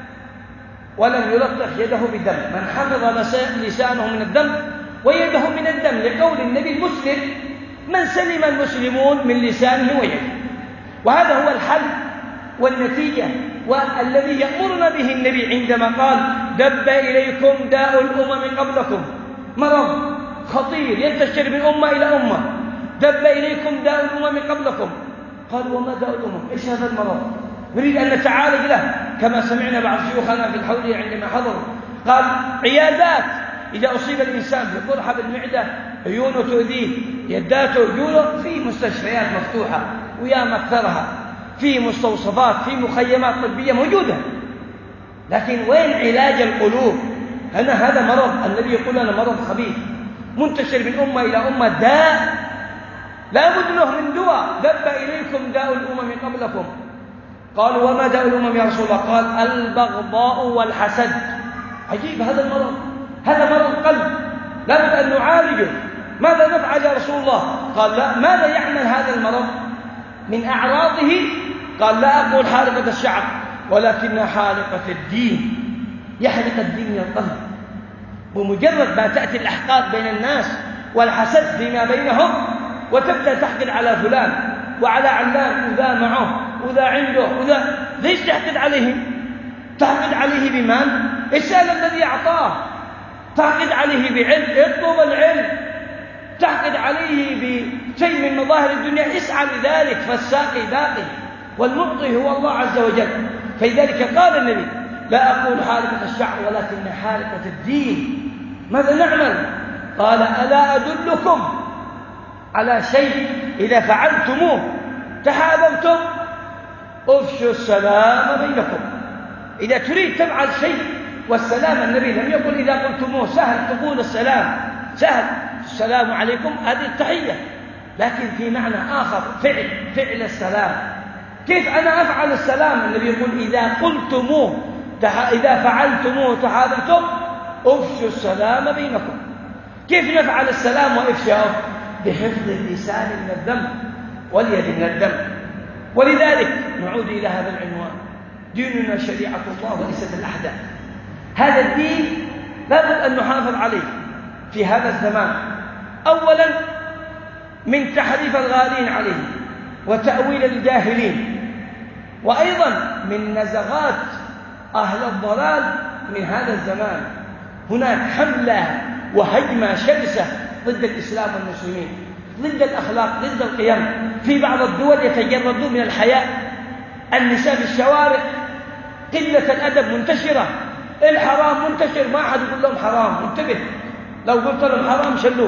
ولم يلطخ يده بدم. من حفظ لسانه من الدم ويده من الدم، لقول النبي المسلم من سلم المسلمون من لسانه ويده. وهذا هو الحل والنتيجة والذي يأمرنا به النبي عندما قال دب إليكم داء الأمم قبلكم، مرض خطير ينتشر من أمة إلى أمة. دب إليكم داء الأمم قبلكم. قال وما داء الأمم؟ إيش هذا المرض؟ نريد أن نتعالج له، كما سمعنا بعض شيوخنا في الحولية عندما حضروا قال عيادات إذا أصيب الإنسان بقرحة بالمعدة، عيونه تؤذيه، يداته رجوله، في مستشفيات مفتوحة ويا مكثرها، في مستوصفات، في مخيمات طبية موجودة. لكن وين علاج القلوب؟ هذا مرض النبي يقول لنا مرض خبيث منتشر من أمة إلى أمة، داء لا بد له من دواء. دب إليكم داء الأمم قبلكم. قالوا وما داء الأمم يا رسول الله؟ قال البغضاء والحسد. عجيب هذا المرض، هذا مرض قلب لا بد أن نعالجه. ماذا نفعل يا رسول الله؟ قال لا. ماذا يعمل هذا المرض من أعراضه؟ قال لا أقول حالقة الشعر ولكنها حالقة الدين. يحرق الدين من القلب، بمجرد ما تأتي الأحقاد بين الناس والحسد فيما بينهم وتبدأ تحقد على فلان وعلى علان، وذا معه وذا عنده وذا. ليش تحقد عليه؟ تحقد عليه بمال؟ اسأل الذي أعطاه. تحقد عليه بعلم، اطلب العلم. تحقد عليه بشيء من مظاهر الدنيا، اسعى لذلك، فالساقي باقي والمعطي هو الله عز وجل. فلذلك قال النبي لا أقول حالقة الشعر ولكن حالقة الدين. ماذا نعمل؟ قال ألا أدلكم على شيء إذا فعلتموه تحاببتم؟ أفشوا السلام بينكم. إذا تريد تفعل شيء، والسلام النبي لم يقل إذا قلتموه، سهل تقول السلام، سهل السلام عليكم هذه التحية، لكن في معنى آخر فعل السلام. كيف أنا أفعل السلام؟ النبي يقول إذا قلتموه إذا فعلتموه تحاببتم أفشوا السلام بينكم. كيف نفعل السلام وإفشاؤه؟ بحفظ اللسان من الذنب واليد من الذنب. ولذلك نعود إلى هذا العنوان: ديننا شريعة الله وليست الأحداث. هذا الدين لابد أن نحافظ عليه في هذا الزمان، أولا من تحريف الغالين عليه وتأويل الجاهلين، وأيضا من نزغات أهل الضلال من هذا الزمان. هناك حملة وهجمة شرسة ضد الإسلام والمسلمين، ضد الأخلاق، ضد القيم. في بعض الدول يتجردون من الحياء، النساء في الشوارع، قلة الأدب منتشرة، الحرام منتشر، ما أحد يقول لهم حرام، انتبه، لو قلت لهم حرام شلوه.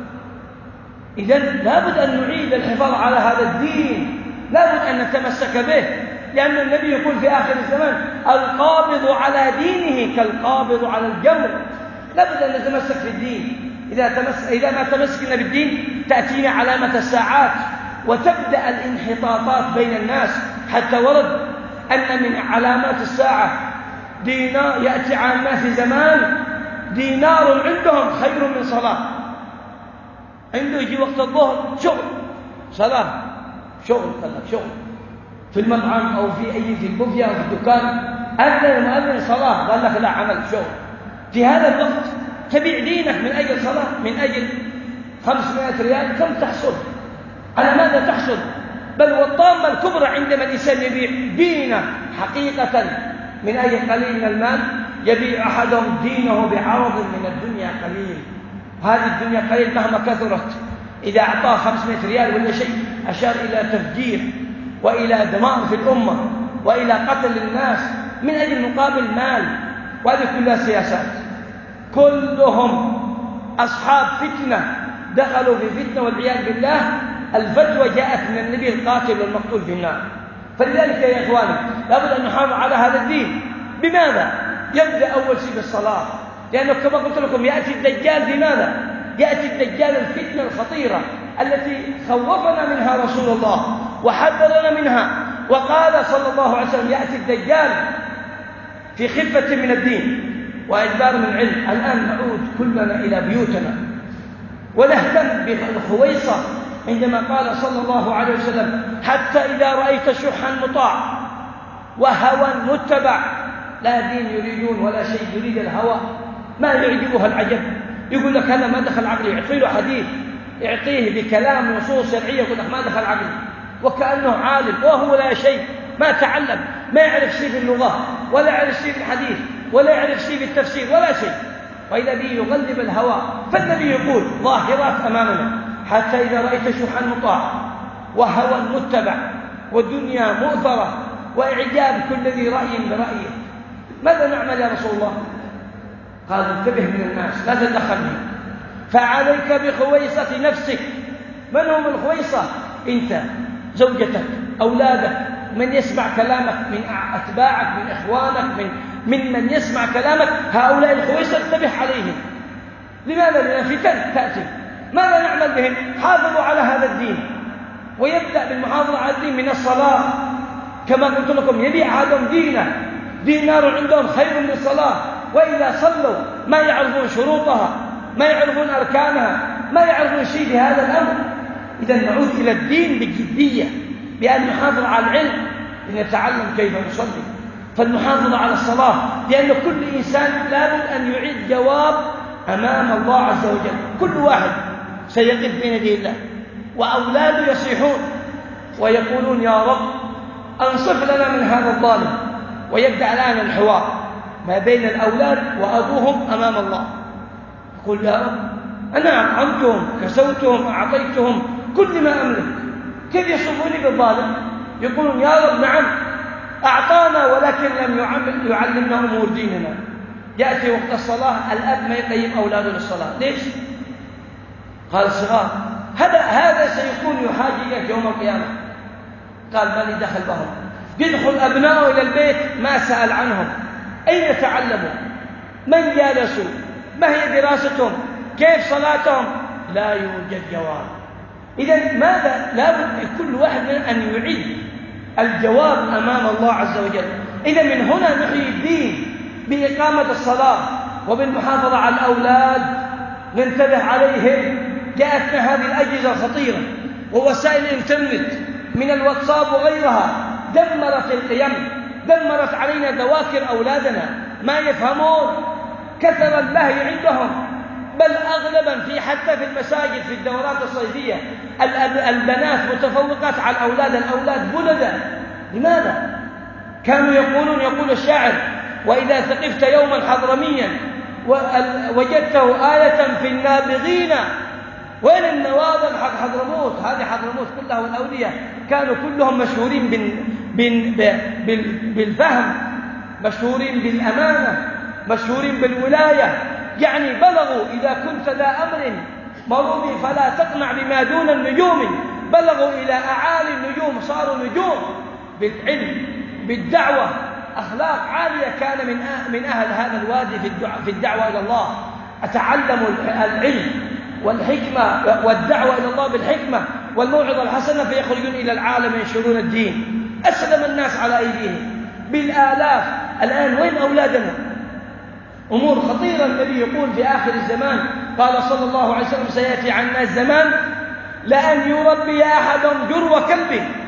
إذن لابد أن نعيد الحفاظ على هذا الدين، لابد أن نتمسك به، لأن النبي يقول في آخر الزمان: القابض على دينه كالقابض على الجمر. لابد أن نتمسك في الدين. إذا ما تمسكنا بالدين تأتينا علامة الساعات وتبدأ الانحطاطات بين الناس، حتى ورد أن من علامات الساعة دينار يأتي على الناس زمان دينار عندهم خير من صلاة. عنده يجي وقت الظهر شغل، صلاة شغل، شغل. في المطعم أو في البوفية أو في الدكان، أذن المؤذن صلاة، قال لك لا، عمل شغل. في هذا الوقت تبيع دينك من أجل صلاة، من أجل 500 ريال، كم تحصل؟ على ماذا تحصل؟ بل والطامة الكبرى عندما الإنسان يبيع دينه حقيقة من أجل قليل من المال، يبيع أحدهم دينه بعرض من الدنيا قليل. هذه الدنيا قليل مهما كثرت، إذا أعطاه 500 ريال ولا شيء أشار إلى تفجير وإلى دمار في الأمة وإلى قتل الناس من أجل مقابل مال. وهذه كلها سياسات، كلهم أصحاب فتنة، دخلوا في فتنة والعياذ بالله. الفتوى جاءت من النبي القاتل والمقتول في النار. فلذلك يا إخواني لابد أن نحافظ على هذا الدين. بماذا؟ يبدأ أول شيء بالصلاة، لأنه كما قلت لكم يأتي الدجال. بماذا؟ يأتي الدجال الفتنة الخطيرة التي خوفنا منها رسول الله وحذرنا منها، وقال صلى الله عليه وسلم يأتي الدجال في خفة من الدين وإدبار من علم. الآن نعود كلنا إلى بيوتنا ونهتم بالخويصة، عندما قال صلى الله عليه وسلم حتى إذا رأيت شحا مطاع وهوى متبع، لا دين يريدون ولا شيء، يريد الهوى، ما يعجبها العجب. يقول لك هذا ما دخل عقلي، يعطي له حديث، يعطيه بكلام نصوص شرعية، يقول لك ما دخل عقلي، وكأنه عالم وهو لا شيء، ما تعلم، ما يعرف شيء في اللغة ولا يعرف شيء في الحديث ولا يعرف شيء في التفسير ولا شيء، وإذا به يغلب الهوى. فالنبي يقول ظاهرات أمامنا: حتى إذا رأيت شحا مطاع وهوى متبع والدنيا مؤثرة وإعجاب كل ذي رأي برأيه، ماذا نعمل يا رسول الله؟ قال انتبه من الناس، لا تدخلني، فعليك بخويصة نفسك. من هم الخويصة؟ أنت، زوجتك، أولادك، من يسمع كلامك من أتباعك، من إخوانك، من يسمع كلامك، هؤلاء الخويصة انتبه عليهم. لماذا؟ لأن فتن تأتي. ماذا نعمل بهم؟ حافظوا على هذا الدين، ويبدأ بالمحافظة على الدين من الصلاة. كما قلت لكم يبيع هذا دينه، دينار عندهم خير من الصلاة، وإذا صلوا ما يعرفون شروطها، ما يعرفون أركانها، ما يعرفون شيء بهذا الأمر. إذا نعود إلى الدين بجدية، بأن نحافظ على العلم، لنتعلم كيف نصلي، فالمحافظة على الصلاة، لأن كل إنسان لابد أن يعيد جواب أمام الله عز وجل. كل واحد سيقف بين يدي الله، وأولاده يصيحون ويقولون يا رب أنصف لنا من هذا الظالم. ويبدأ الآن الحوار ما بين الأولاد وأبوهم أمام الله. يقول يا رب أنا أطعمتهم، كسوتهم، أعطيتهم كل ما أملك، كيف يصفوني بالظالم؟ يقولون يا رب نعم أعطانا ولكن لم يعلمنا أمور ديننا. يأتي وقت الصلاة الأب ما يقيم أولاده للصلاة. ليش؟ قال صغار. هذا سيكون يحاج إليك يوم القيامة. قال مالي دخل بهم؟ يدخل أبنائه إلى البيت ما سأل عنهم، أين تعلموا، من جالسوا، ما هي دراستهم، كيف صلاتهم، لا يوجد جواب. إذن ماذا؟ لابد كل واحد منا أن يعيد الجواب أمام الله عز وجل. إذا من هنا نحيي الدين بإقامة الصلاة وبالمحافظة على الأولاد، ننتبه عليهم. جاءتنا هذه الأجهزة الخطيرة ووسائل الإنترنت من الواتساب وغيرها، دمرت القيم، دمرت علينا ذواكر أولادنا، ما يفهمون، كثر اللهي عندهم. بل أغلبا حتى في المساجد في الدورات الصيفية البنات متفوقات على الأولاد بلدة. لماذا؟ كانوا يقول الشاعر: وإذا ثقفت يوما حضرميا وجدته آية في النابغين. وين النواظر حق حضرموت؟ هذه حضرموت كلها والأولياء كانوا كلهم مشهورين بالفهم، مشهورين بالأمانة، مشهورين بالولاية. يعني بلغوا إذا كنت ذا أمر مروم فلا تقنع بما دون النجوم. بلغوا إلى أعالي النجوم، صاروا نجوم بالعلم، بالدعوة، أخلاق عالية. كان من أهل هذا الوادي في الدعوة إلى الله. أتعلموا العلم والحكمة والدعوة إلى الله بالحكمة والموعظة الحسنة، فيخرجون إلى العالم ينشرون الدين. أسلم الناس على أيديهم بالآلاف. الآن وين أولادنا؟ أمور خطيرة. النبي يقول في آخر الزمان، قال صلى الله عليه وسلم: سيأتي عنا الزمان لأن يربي أحدهم جرو كلبه.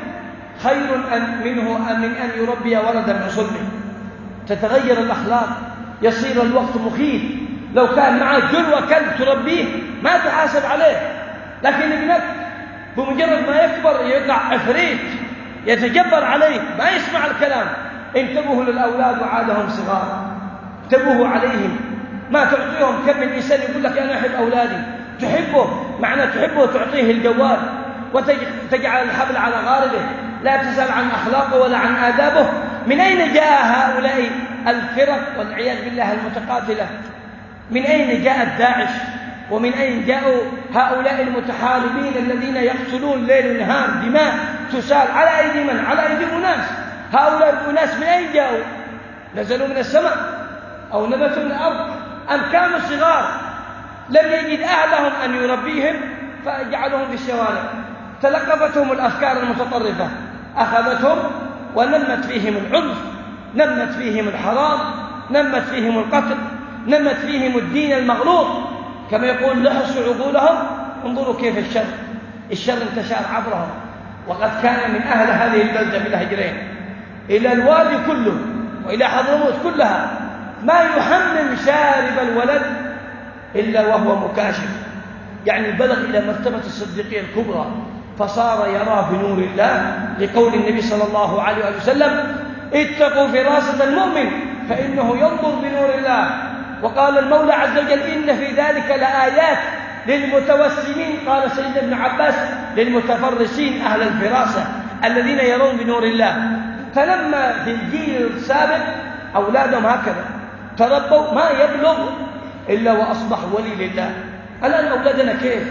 خير منه من أن يربي ولدا من صلبه. تتغير الأخلاق، يصير الوقت مخيف. لو كان معك جلوة كلب تربيه ما تحاسب عليه، لكن ابنك بمجرد ما يكبر يقع عفريت يتجبر عليك، ما يسمع الكلام. انتبهوا للأولاد وعادهم صغار، انتبهوا عليهم، ما تعطيهم. كم من إنسان يقول لك أنا أحب أولادي، تحبه معنى تحبه تعطيه الجوال وتجعل الحبل على غاربه، لا تسأل عن أخلاقه ولا عن آدابه. من أين جاء هؤلاء الفرق والعياذ بالله المتقاتلة؟ من أين جاءت داعش؟ ومن أين جاءوا هؤلاء المتحاربين الذين يقتلون ليل ونهار، دماء تسال على أيدي من؟ على أيدي أناس. هؤلاء الناس من أين جاءوا؟ نزلوا من السماء أو نبتوا من الأرض أم كانوا صغار لم يجد أهلهم أن يربيهم فجعلهم في الشوارع؟ تلقفتهم الأفكار المتطرفة، أخذتهم ونمت فيهم العنف، نمت فيهم الحرام، نمت فيهم القتل، نمت فيهم الدين المغلوط. كما يقول لحسوا عقولهم. انظروا كيف الشر انتشر عبرهم. وقد كان من أهل هذه البلدة بالهجرين إلى الوادي كله وإلى حضرموت كلها ما يحمل شارب الولد إلا وهو مكاشف، يعني بلغ إلى مرتبة الصديقية الكبرى، فصار يرى بنور الله، لقول النبي صلى الله عليه وسلم اتقوا فراسة المؤمن فإنه ينظر بنور الله. وقال المولى عز وجل إن في ذلك لآيات للمتوسمين، قال سيدنا ابن عباس للمتفرسين أهل الفراسة الذين يرون بنور الله. فلما في الجيل السابق أولادهم هكذا تربوا ما يبلغ إلا وأصبح ولي لله. الآن أولادنا كيف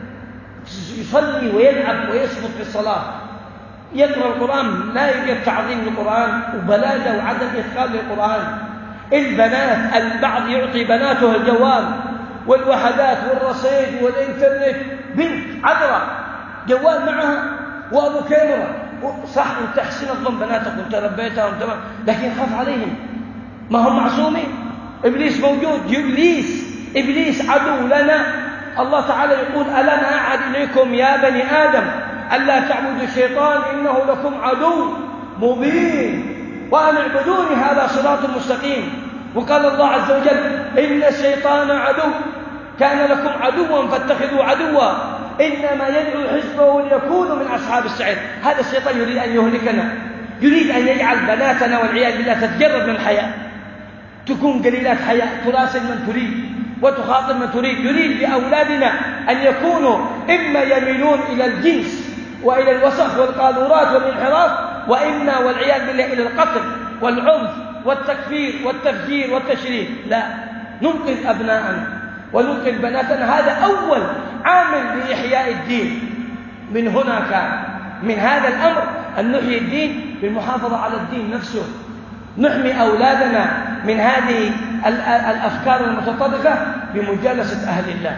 يصلي ويلعب ويسقط في الصلاة، يقرأ القرآن لا يوجد تعظيم للقرآن وبلادة وعدم إتقان للقرآن. البنات البعض يعطي بناته الجوال والوحدات والرصيد والإنترنت، بنت عذراء جوال معها وأبو كاميرا. صح أنت تحسن الظن بناتك وأنت ربيتهم تمام، لكن خاف عليهم، ما هم معصومين. إبليس موجود، إبليس عدو لنا. الله تعالى يقول ألم أعهد إليكم يا بني آدم ألا تعبدوا الشيطان إنه لكم عدو مبين وأن اعبدوني هذا صراط مستقيم. وقال الله عز وجل إن الشيطان عدو كان لكم عدوا فاتخذوا عدوا إنما يدعو حزبه ليكونوا من أصحاب السعير. هذا الشيطان يريد أن يهلكنا، يريد أن يجعل بناتنا والعياذ بالله تتجرد من الحياة، تكون قليلات حياة، تراسل من تريد وتخاطب من تريد. يريد بأولادنا أن يكونوا إما يميلون إلى الجنس وإلى الوسخ والقاذورات والانحراف، وإما والعياذ بالله إلى القتل والعنف والتكفير والتفجير والتشريد. لا، ننقذ أبناءنا وننقذ بناتنا. هذا أول عامل لإحياء الدين. من هنا كان من هذا الأمر أن نحيي الدين بالمحافظة على الدين نفسه، نحمي أولادنا من هذه الأفكار المتطرفة بمجالسة أهل الله.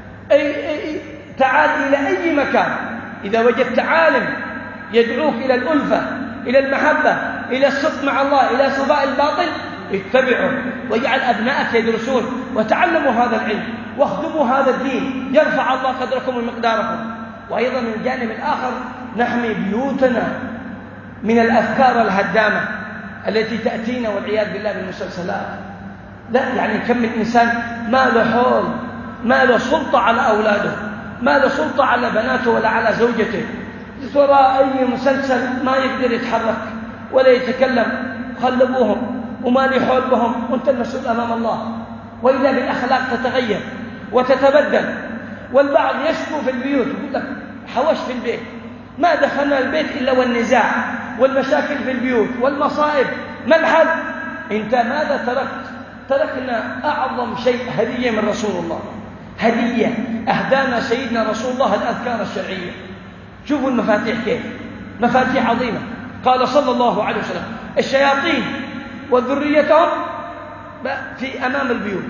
تعال إلى أي مكان إذا وجدت عالم يدعوك إلى الألفة، إلى المحبة، إلى الصدق مع الله، إلى صفاء الباطل، اتبعوا واجعل أبنائك يدرسون وتعلموا هذا العلم واخدموا هذا الدين، يرفع الله قدركم ومقداركم. وأيضا من الجانب الآخر نحمي بيوتنا من الأفكار الهدامة التي تأتينا والعياذ بالله بالمسلسلات. لا، يعني كم من إنسان ما له حول، ما له سلطة على أولاده، ما له سلطة على بناته ولا على زوجته، ترى أي مسلسل ما يقدر يتحرك ولا يتكلم، خلبوهم وما لي حول بهم، وانت المسؤول أمام الله. وإذا بالأخلاق تتغير وتتبدل. والبعض يشكو في البيوت يقول لك حوش في البيت، ما دخلنا البيت إلا والنزاع والمشاكل في البيوت والمصائب، ما الحل؟ انت ماذا تركت؟ تركنا أعظم شيء، هدية من رسول الله، هدية أهدانا سيدنا رسول الله الأذكار الشرعية. شوفوا المفاتيح كيف، مفاتيح عظيمة. قال صلى الله عليه وسلم الشياطين وذريتهم في أمام البيوت.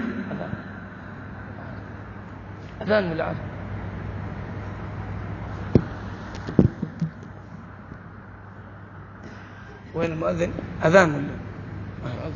أذان من العالم. وين المؤذن؟ أذان من الأذان.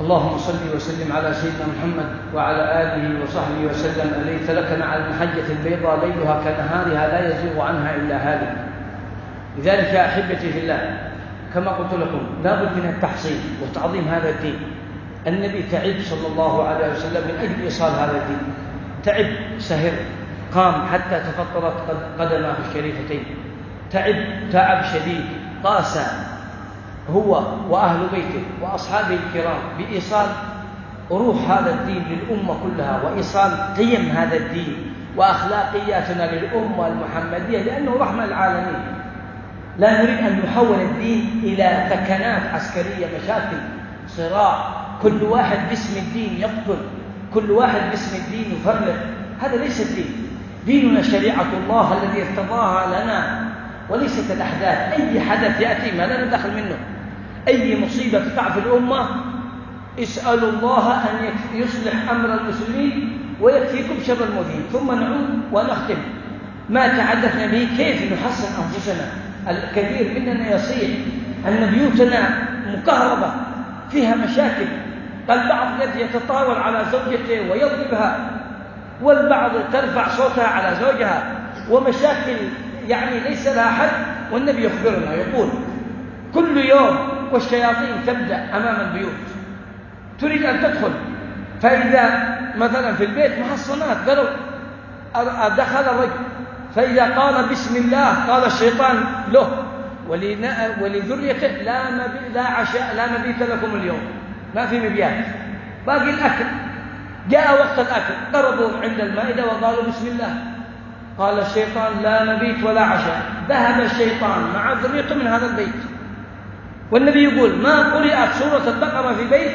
اللهم صل وسلم على سيدنا محمد وعلى آله وصحبه وسلم. الذي تركنا على المحجة البيضاء ليلها كنهارها لا يزيغ عنها إلا هالك. لذلك يا أحبتي في الله، كما قلت لكم لابد من التحصيل وتعظيم هذا الدين. النبي تعب صلى الله عليه وسلم من أجل إيصال هذا الدين، تعب، سهر، قام حتى تفطرت قدماه الشريفتين، تعب شديد، قاسى هو وأهل بيته وأصحابه الكرام بإيصال روح هذا الدين للأمة كلها، وإيصال قيم هذا الدين وأخلاقياتنا للأمة المحمدية، لأنه رحمة العالمين. لا نريد أن نحول الدين إلى ثكنات عسكرية، مشاكل، صراع، كل واحد باسم الدين يقتل، كل واحد باسم الدين يفرق. هذا ليس الدين. ديننا شريعة الله الذي ارتضاها لنا، وليست الأحداث. أي حدث يأتي ما لنا دخل منه، أي مصيبة تقع في الأمة اسألوا الله أن يصلح أمر المسلمين ويكفيكم شر المؤذين. ثم نعود ونختم ما تحدثنا به، كيف نحصن أنفسنا. الكثير مننا يصيح أن بيوتنا مكهربة فيها مشاكل، البعض يتطاول على زوجته ويضربها، والبعض ترفع صوتها على زوجها، ومشاكل يعني ليس لها حد. والنبي يخبرنا يقول كل يوم والشياطين تبدأ أمام البيوت تريد أن تدخل، فإذا مثلا في البيت محصنات قالوا دخل الرجل، فإذا قال بسم الله قال الشيطان له ولذريته لا عشاء لا مبيت لكم اليوم، ما في مبيات، باقي الأكل. جاء وقت الأكل قربوا عند المائدة وقالوا بسم الله، قال الشيطان لا مبيت ولا عشاء، ذهب الشيطان مع ذريته من هذا البيت. والنبي يقول ما قرأت سورة البقرة في بيت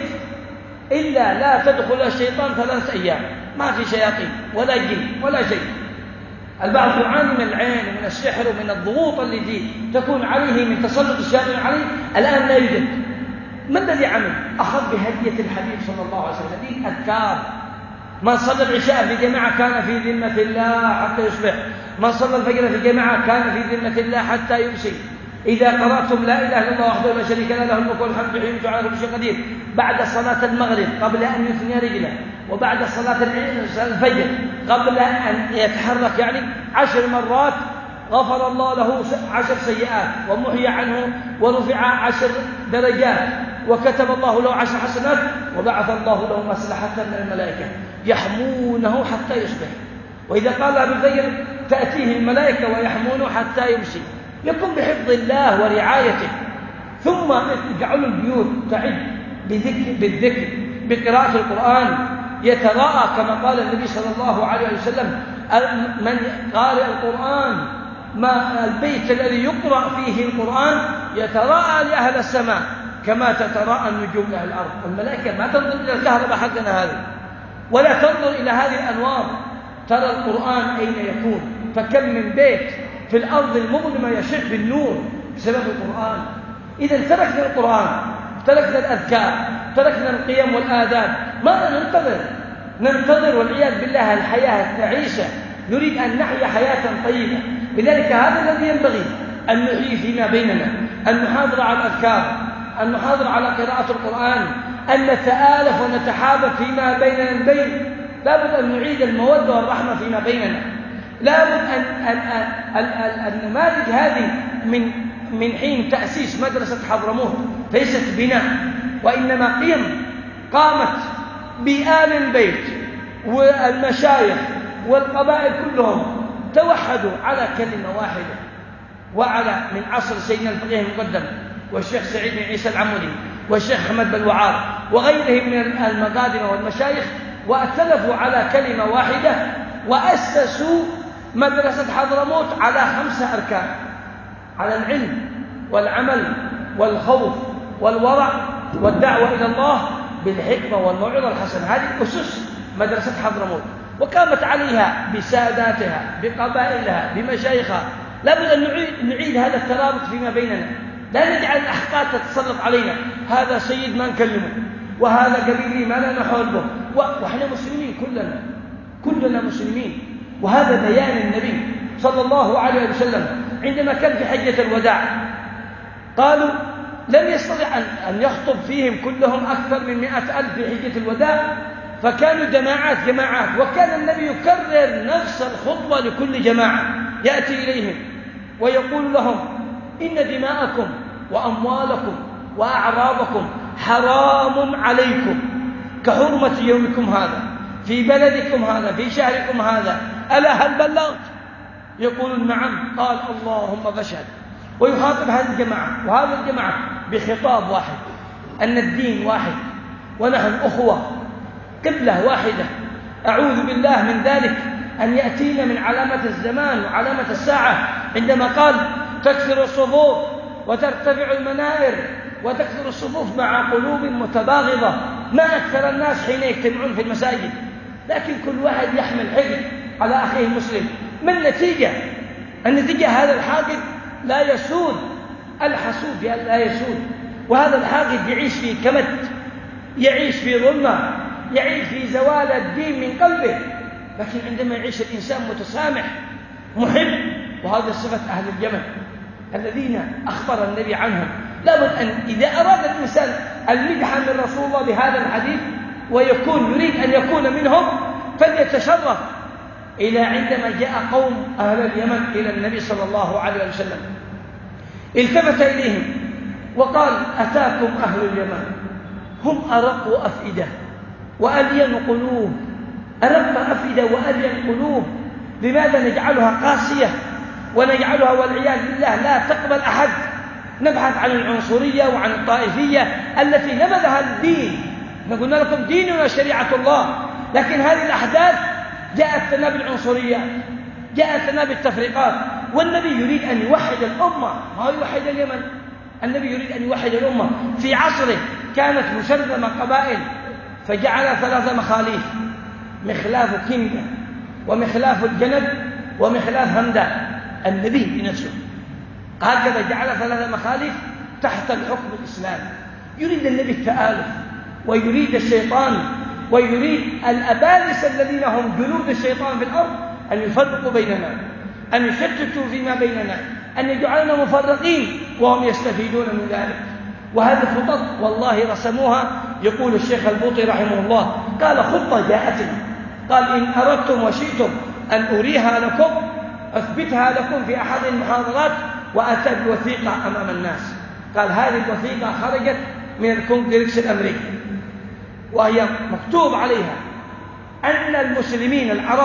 إلا لا تدخل الشيطان 3 أيام، ما في شياطين ولا جن ولا شيء. البعض يعاني من العين ومن السحر ومن الضغوط التي تكون عليه من تسلط الشياطين عليه، الآن لا يوجد. ما الذي عمل؟ أخذ بهدية الحبيب صلى الله عليه وسلم، هذه أذكار. من صلى العشاء في جماعة كان في ذمة الله حتى يصبح، من صلى الفجر في جماعة كان في ذمة الله حتى يمسي. إذا قرأتم لا إله إلا الله وحده لا شريك له الملك والحمد لله على كل شيء قدير بعد صلاة المغرب قبل أن يثني رجله، وبعد صلاة الفجر قبل أن يتحرك يعني 10 مرات، غفر الله له 10 سيئات، ومحي عنه ورفع 10 درجات، وكتب الله له 10 حسنات، وبعث الله له مصلحة من الملائكة يحمونه حتى يصبح. وإذا قال بالفجر تأتيه الملائكة ويحمونه حتى يمسي، يكون بحفظ الله ورعايته. ثم اجعلوا البيوت تعد بالذكر بقراءة القرآن، يتراءى كما قال النبي صلى الله عليه وسلم من قارئ القرآن ما البيت الذي يقرأ فيه القرآن يتراءى لأهل السماء كما تتراءى النجوم لأهل الأرض. الملائكة ما تنظر إلى الكهرباء حقنا هذه، ولا تنظر إلى هذه الأنوار، ترى القرآن أين يكون. فكم من بيت في الأرض المظلمة يشع بالنور بسبب القرآن. إذا تركنا القرآن، تركنا الأذكار، تركنا القيم والآداب، ماذا ننتظر والعياذ بالله الحياة التعيسة. نريد أن نحيا حياة طيبة. لذلك هذا الذي ينبغي أن نحيي فيما بيننا، أن نحافظ على الأذكار، أن نحافظ على قراءة القرآن، أن نتآلف ونتحابب فيما بيننا البين. لابد أن نعيد المودة والرحمة فيما بيننا. لابد أن النماذج هذه من حين تأسيس مدرسة حضرموت ليست بناء، وإنما قيم قامت بآل البيت والمشايخ والقبائل كلهم توحدوا على كلمة واحدة، وعلى من عصر سيدنا الفقيه المقدم والشيخ سعيد بن عيسى العمودي والشيخ أحمد بلوعار وغيرهم من المقادمة والمشايخ، وأتلفوا على كلمة واحدة، وأسسوا مدرسة حضرموت على 5 أركان: على العلم والعمل والخوف والورع والدعوة إلى الله بالحكمة والموعظة الحسنة. هذه أسس مدرسة حضرموت، وقامت عليها بساداتها بقبائلها بمشايخها. لابد أن نعيد هذا الترابط فيما بيننا، لا نجعل الأحقاد تتسلط علينا. هذا سيد ما نكلمه، وهذا قبيلي ما لا نحول به، وإحنا مسلمين كلنا مسلمين. وهذا بيان النبي صلى الله عليه وسلم عندما كان في حجة الوداع. قالوا لم يستطع أن يخطب فيهم كلهم أكثر من 100,000 في حجة الوداع، فكانوا جماعات، وكان النبي يكرر نفس الخطبة لكل جماعة، يأتي إليهم ويقول لهم: إن دماءكم وأموالكم وأعراضكم حرام عليكم كحرمة يومكم هذا في بلدكم هذا في شهركم هذا، ألا هل بلغت؟ يقولون: نعم. قال: اللهم فاشهد. ويخاطب هذه الجماعة وهذه الجماعة بخطاب واحد، أن الدين واحد ونحن أخوة، قبلة واحدة. أعوذ بالله من ذلك أن يأتينا من علامة الزمان وعلامة الساعة عندما قال: تكثر الصفوف وترتفع المنائر وتكثر الصفوف مع قلوب متباغضة. ما أكثر الناس حين يجتمعون في المساجد، لكن كل واحد يحمل حقد على أخيه المسلم. ما النتيجة؟ النتيجة هذا الحاقد لا يسود، الحسود لا يسود، وهذا الحاقد يعيش في كمد، يعيش في ظلمة، يعيش في زوال الدين من قلبه. لكن عندما يعيش الإنسان متسامح محب، وهذا صفة أهل اليمن الذين أخبر النبي عنهم، لابد أن إذا أراد الإنسان المدح من رسول الله بهذا الحديث ويكون يريد أن يكون منهم، فليتشرف إلى عندما جاء قوم أهل اليمن إلى النبي صلى الله عليه وسلم، التفت إليهم وقال: أتاكم أهل اليمن، هم أرق أفئدة وألين قلوب. أرق أفئدة وألين قلوب، لماذا نجعلها قاسية ونجعلها والعياذ بالله لا تقبل أحد؟ نبحث عن العنصرية وعن الطائفية التي نبذها الدين. قلنا لكم ديننا شريعة الله، لكن هذه الأحداث جاءت لنا بالعنصرية، جاءت لنا بالتفريقات. والنبي يريد أن يوحد الأمة، ما يوحد اليمن. النبي يريد أن يوحد الأمة. في عصره كانت مشرذمة قبائل، فجعل 3 مخاليف: مخلاف كندة ومخلاف الجند ومخلاف همدان. النبي بنفسه هكذا جعل 3 مخاليف تحت الحكم الإسلامي. يريد النبي التآلف، ويريد الشيطان ويريد الأبالسة الذين هم جنود الشيطان في الأرض أن يفرقوا بيننا، أن يشتتوا فيما بيننا، أن يجعلنا مفرقين، وهم يستفيدون من ذلك. وهذه الخطط والله رسموها. يقول الشيخ البوطي رحمه الله: قال: خطة جاءتنا، قال: إن أردتم وشئتم أن أريها لكم أثبتها لكم في أحد المحاضرات، وأتى بوثيقة أمام الناس. قال: هذه الوثيقة خرجت من الكونغرس الأمريكي، وهي مكتوب عليها أن المسلمين العرب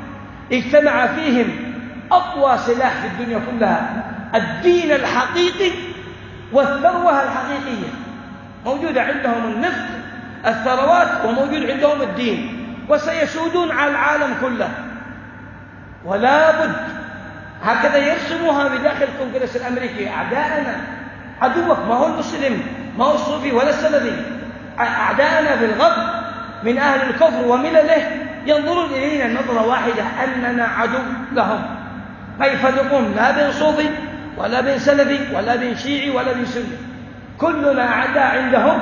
اجتمع فيهم أقوى سلاح في الدنيا كلها، الدين الحقيقي والثروة الحقيقية. موجودة عندهم النفط، الثروات، وموجود عندهم الدين، وسيسودون على العالم كله. ولا بد هكذا يرسموها بداخل الكونغرس الأمريكي: أعداءنا، عدوك ما هو المسلم، ما هو الصوفي ولا السلفي، أعداءنا في الغرب من أهل الكفر وملله ينظرون إلينا نظرة واحدة أننا عدو لهم. ما يفرقون لا بين صوفي ولا بين سلفي ولا بين شيعي ولا بين سني، كلنا أعداء عندهم،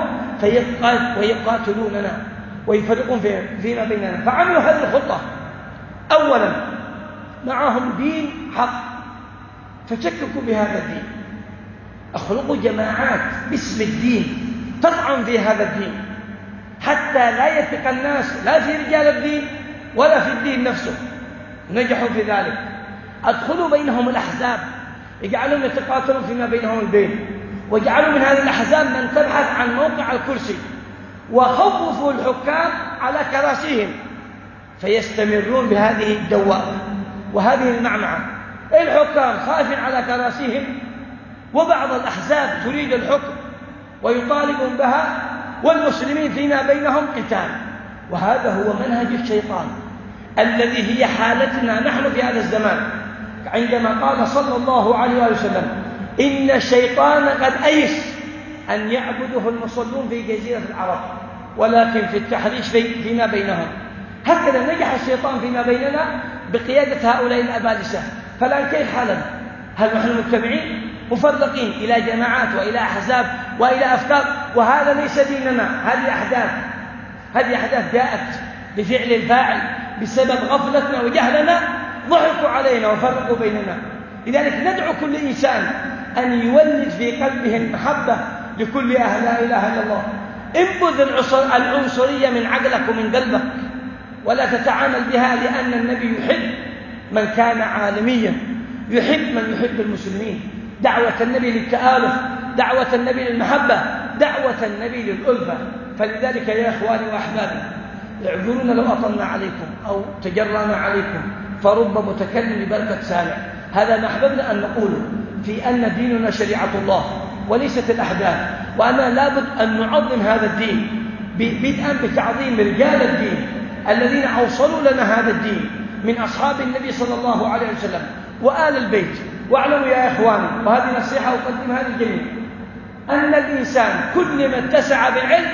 ويقاتلوننا ويفرقون فيما بيننا. فعملوا هذه الخطة. أولا معهم دين حق، فشككوا بهذا الدين، أخلقوا جماعات باسم الدين تطعن في هذا الدين حتى لا يثق الناس لا في رجال الدين ولا في الدين نفسه. نجحوا في ذلك. أدخلوا بينهم الأحزاب، يجعلون يتقاتلون فيما بينهم البين، وجعلوا من هذه الأحزاب من تبحث عن موقع الكرسي، وخوفوا الحكام على كراسيهم، فيستمرون بهذه الدوامة وهذه المعمعة. الحكام خائفين على كراسيهم، وبعض الأحزاب تريد الحكم ويطالبون بها، والمسلمين فيما بينهم قتال. وهذا هو منهج الشيطان الذي هي حالتنا نحن في هذا الزمان، عندما قال صلى الله عليه وسلم: إن الشيطان قد أيس أن يعبده المصلون في جزيرة العرب، ولكن في التحريش فيما بينهم. هكذا نجح الشيطان فيما بيننا بقيادة هؤلاء الأبالسة. فالآن كيف حالنا؟ هل نحن مجتمعين مفرقين إلى جماعات وإلى أحزاب وإلى أفكار؟ وهذا ليس ديننا. هذه أحداث جاءت بفعل الفاعل بسبب غفلتنا وجهلنا، ضحكوا علينا وفرقوا بيننا. لذلك ندعو كل إنسان أن يولد في قلبه المحبة لكل أهل لا إله إلا الله. انبذ العنصرية من عقلك ومن قلبك، ولا تتعامل بها، لأن النبي يحب من كان عالميا، يحب من يحب المسلمين. دعوة النبي للتآلف، دعوة النبي للمحبة، دعوة النبي للألفة. فلذلك يا إخواني وأحبابي، اعذرونا لو أطلنا عليكم أو تجرأنا عليكم، فرب متكلم ببركة سامع. هذا ما أحببنا أن نقوله، في أن ديننا شريعة الله وليست الأحداث، وأننا لابد أن نعظم هذا الدين، بدءا بتعظيم رجال الدين الذين أوصلوا لنا هذا الدين من أصحاب النبي صلى الله عليه وسلم وآل البيت. واعلموا يا إخواني، وهذه نصيحة أقدمها للجميع، أن الإنسان كل ما اتسع بالعلم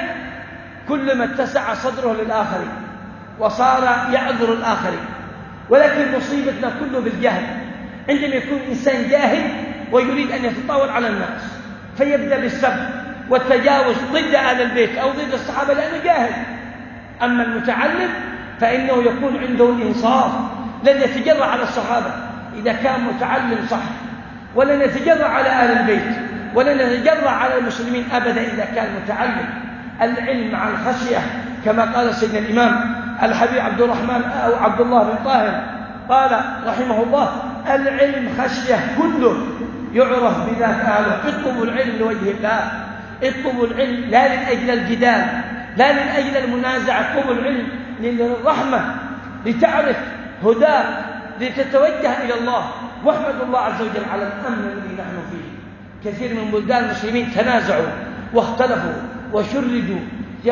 كل ما اتسع صدره للآخرين وصار يعذر الآخرين. ولكن مصيبتنا كله بالجهل. عندما يكون إنسان جاهل ويريد أن يتطاول على الناس فيبدأ بالسب والتجاوز ضد آل البيت أو ضد الصحابة لأنه جاهل. أما المتعلم فإنه يكون عنده الإنصاف، لن يتجرأ على الصحابة إذا كان متعلم صح، ولن يتجرأ على آل البيت، ولن يتجرأ على المسلمين أبدا إذا كان متعلم. العلم مع الخشية، كما قال سيدنا الإمام الحبيب عبد الله بن طاهر قال رحمه الله: العلم خشية كله يعرف بذات أهله. اطلبوا العلم لوجه الله، اطلبوا العلم لا لأجل الجدال، لا لأجل المنازعة، اطلبوا العلم للرحمة، لتعرف هداه، لتتوجه إلى الله. واحمد الله عز وجل على الأمن الذي نحن فيه. كثير من بلدان المسلمين تنازعوا واختلفوا وشردوا،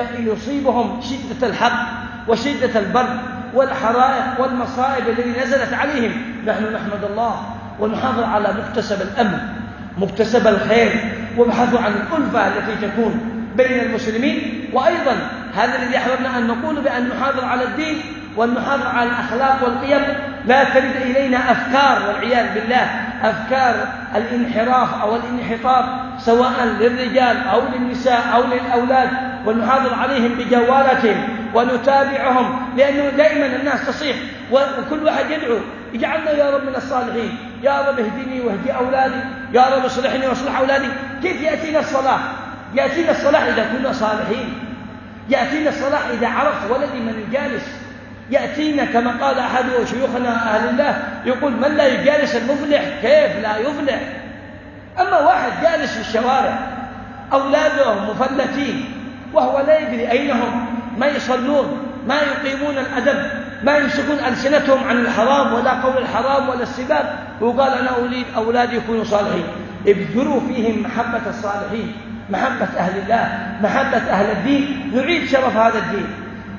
يصيبهم شدة الحق وشدة البرد والحرائق والمصائب التي نزلت عليهم. نحن نحمد الله ونحافظ على مكتسب الأمن، مكتسب الخير، وابحثوا عن الألفة التي تكون بين المسلمين. وأيضا هذا الذي أحببنا أن نقول، بأن نحافظ على الدين وأن نحافظ على الأخلاق والقيم. لا ترد إلينا أفكار، والعياذ بالله، أفكار الانحراف أو الانحطاط، سواء للرجال أو للنساء أو للأولاد، ونحافظ عليهم بجوالاتهم ونتابعهم، لأنه دائما الناس تصيح وكل واحد يدعو: اجعلنا يا رب من الصالحين، يا رب اهدني واهدي أولادي، يا رب اصلحني واصلح أولادي. كيف يأتينا الصلاح؟ يأتينا الصلاح إذا كنا صالحين، يأتينا الصلاح إذا عرفت ولدي من يجالس، يأتينا كما قال أحد شيوخنا أهل الله يقول: من لا يجالس المفلح كيف لا يفلح. أما واحد جالس في الشوارع، أولاده مفلتين وهو لا يدري أين هم، ما يصلون، ما يقيمون الأدب، ما يمسكون ألسنتهم عن الحرام ولا قول الحرام ولا السباب، وقال: أنا أريد أولادي يكونوا صالحين. ابذلوا فيهم محبة الصالحين، محبة أهل الله، محبة أهل الدين. نعيد شرف هذا الدين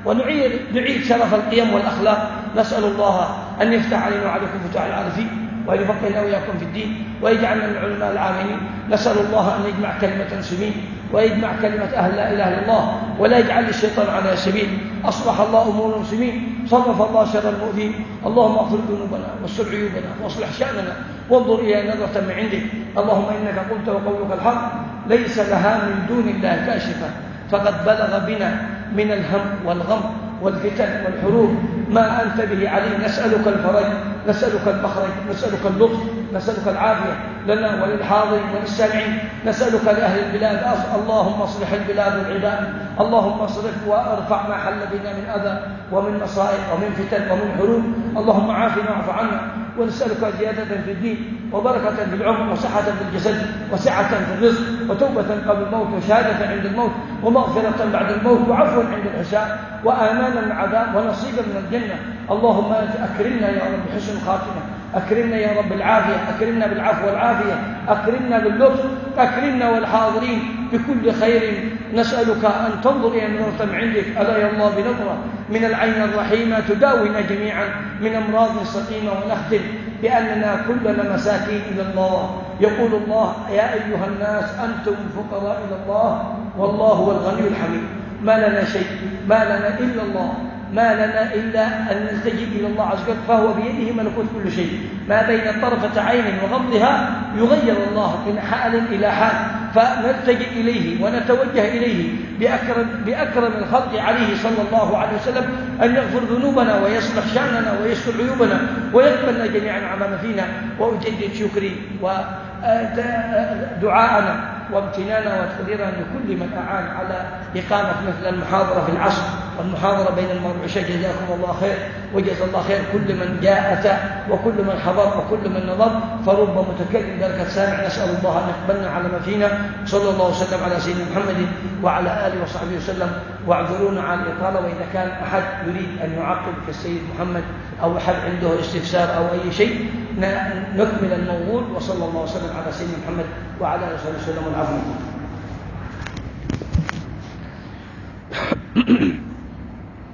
ونعيد شرف القيم والأخلاق. نسأل الله أن يفتح علينا وعليكم فتوح العارفين، وأن يفقهنا وإياكم في الدين، ويجعلنا من العلماء العاملين. نسأل الله أن يجمع كلمة المسلمين، ويجمع كلمة أهل لا إله إلا الله، ولا يجعل للشيطان على سبيل. أصلح الله أمور المسلمين، صرف الله شر المؤذين. اللهم اغفر ذنوبنا واستر عيوبنا واصلح شأننا، وانظر إلى نظرة من عندك. اللهم إنك قلت وقولك الحق، ليس لها من دون الله كاشفة، فقد بلغ بنا من الهم والغم والفتن والحروب ما أنت به عليم. نسألك الفرج، نسألك المخرج، نسألك اللطف، نسألك العافية لنا وللحاضرين وللسامعين. نسألك لأهل البلاد، اللهم اصلح البلاد والعباد، اللهم اصرف وارفع ما حل بنا من أذى ومن مصائب ومن فتن ومن حروب. اللهم عافنا واعف عنا، ونسألك زيادة في الدين وبركة في العمر وصحة في الجسد وسعة في الرزق وتوبة قبل الموت وشهادة عند الموت ومغفرة بعد الموت وعفوا عند الحساب وآمانا من العذاب ونصيبا من الجنة. اللهم أكرمنا يا رب بحسن الخاتمة، أكرمنا يا رب بالعافية، أكرمنا بالعفو والعافية، أكرمنا باللطف، أكرمنا والحاضرين بكل خير. نسألك أن تنظر إلى نظرة من عندك، ألا يا الله بنظرة من العين الرحيمة تداوينا جميعا من أمراض سقيمة، ونختم بأننا كلنا مساكين إلى الله. يقول الله: يا أيها الناس أنتم فقراء إلى الله والله هو الغني الحميد. ما لنا شيء، ما لنا إلا الله، ما لنا إلا أن نلتجئ إلى الله عز وجل، فهو بيده ملكوت كل شيء. ما بين طرفة عين وغمضها يغير الله من حال إلى حال، فنلتجئ إليه ونتوجه إليه بأكرم الخلق عليه صلى الله عليه وسلم أن يغفر ذنوبنا ويصلح شأننا ويستر عيوبنا ويقبلنا جميعا عما فينا. وأجدد شكري ودعاءنا وامتنانا وتقديرا لكل من أعان على إقامة مثل المحاضرة في العصر والمحاضرة بين المغرب والعشاء. جزاكم الله خير وجزا الله خير كل من جاء أتى وكل من حضر وكل من نظر، فرب متكلم بركة سامع. نسأل الله أن يقبلنا على ما فينا. صلى الله وسلم على سيدنا محمد وعلى آله وصحبه وسلم. واعذرونا على الإطالة، وإذا كان أحد يريد أن يعقب كالسيد محمد أو أحد عنده استفسار أو أي شيء نكمل الموضوع. وصلى الله وسلم على سيدنا محمد وعلى آله وصحبه وسلم. والعفو.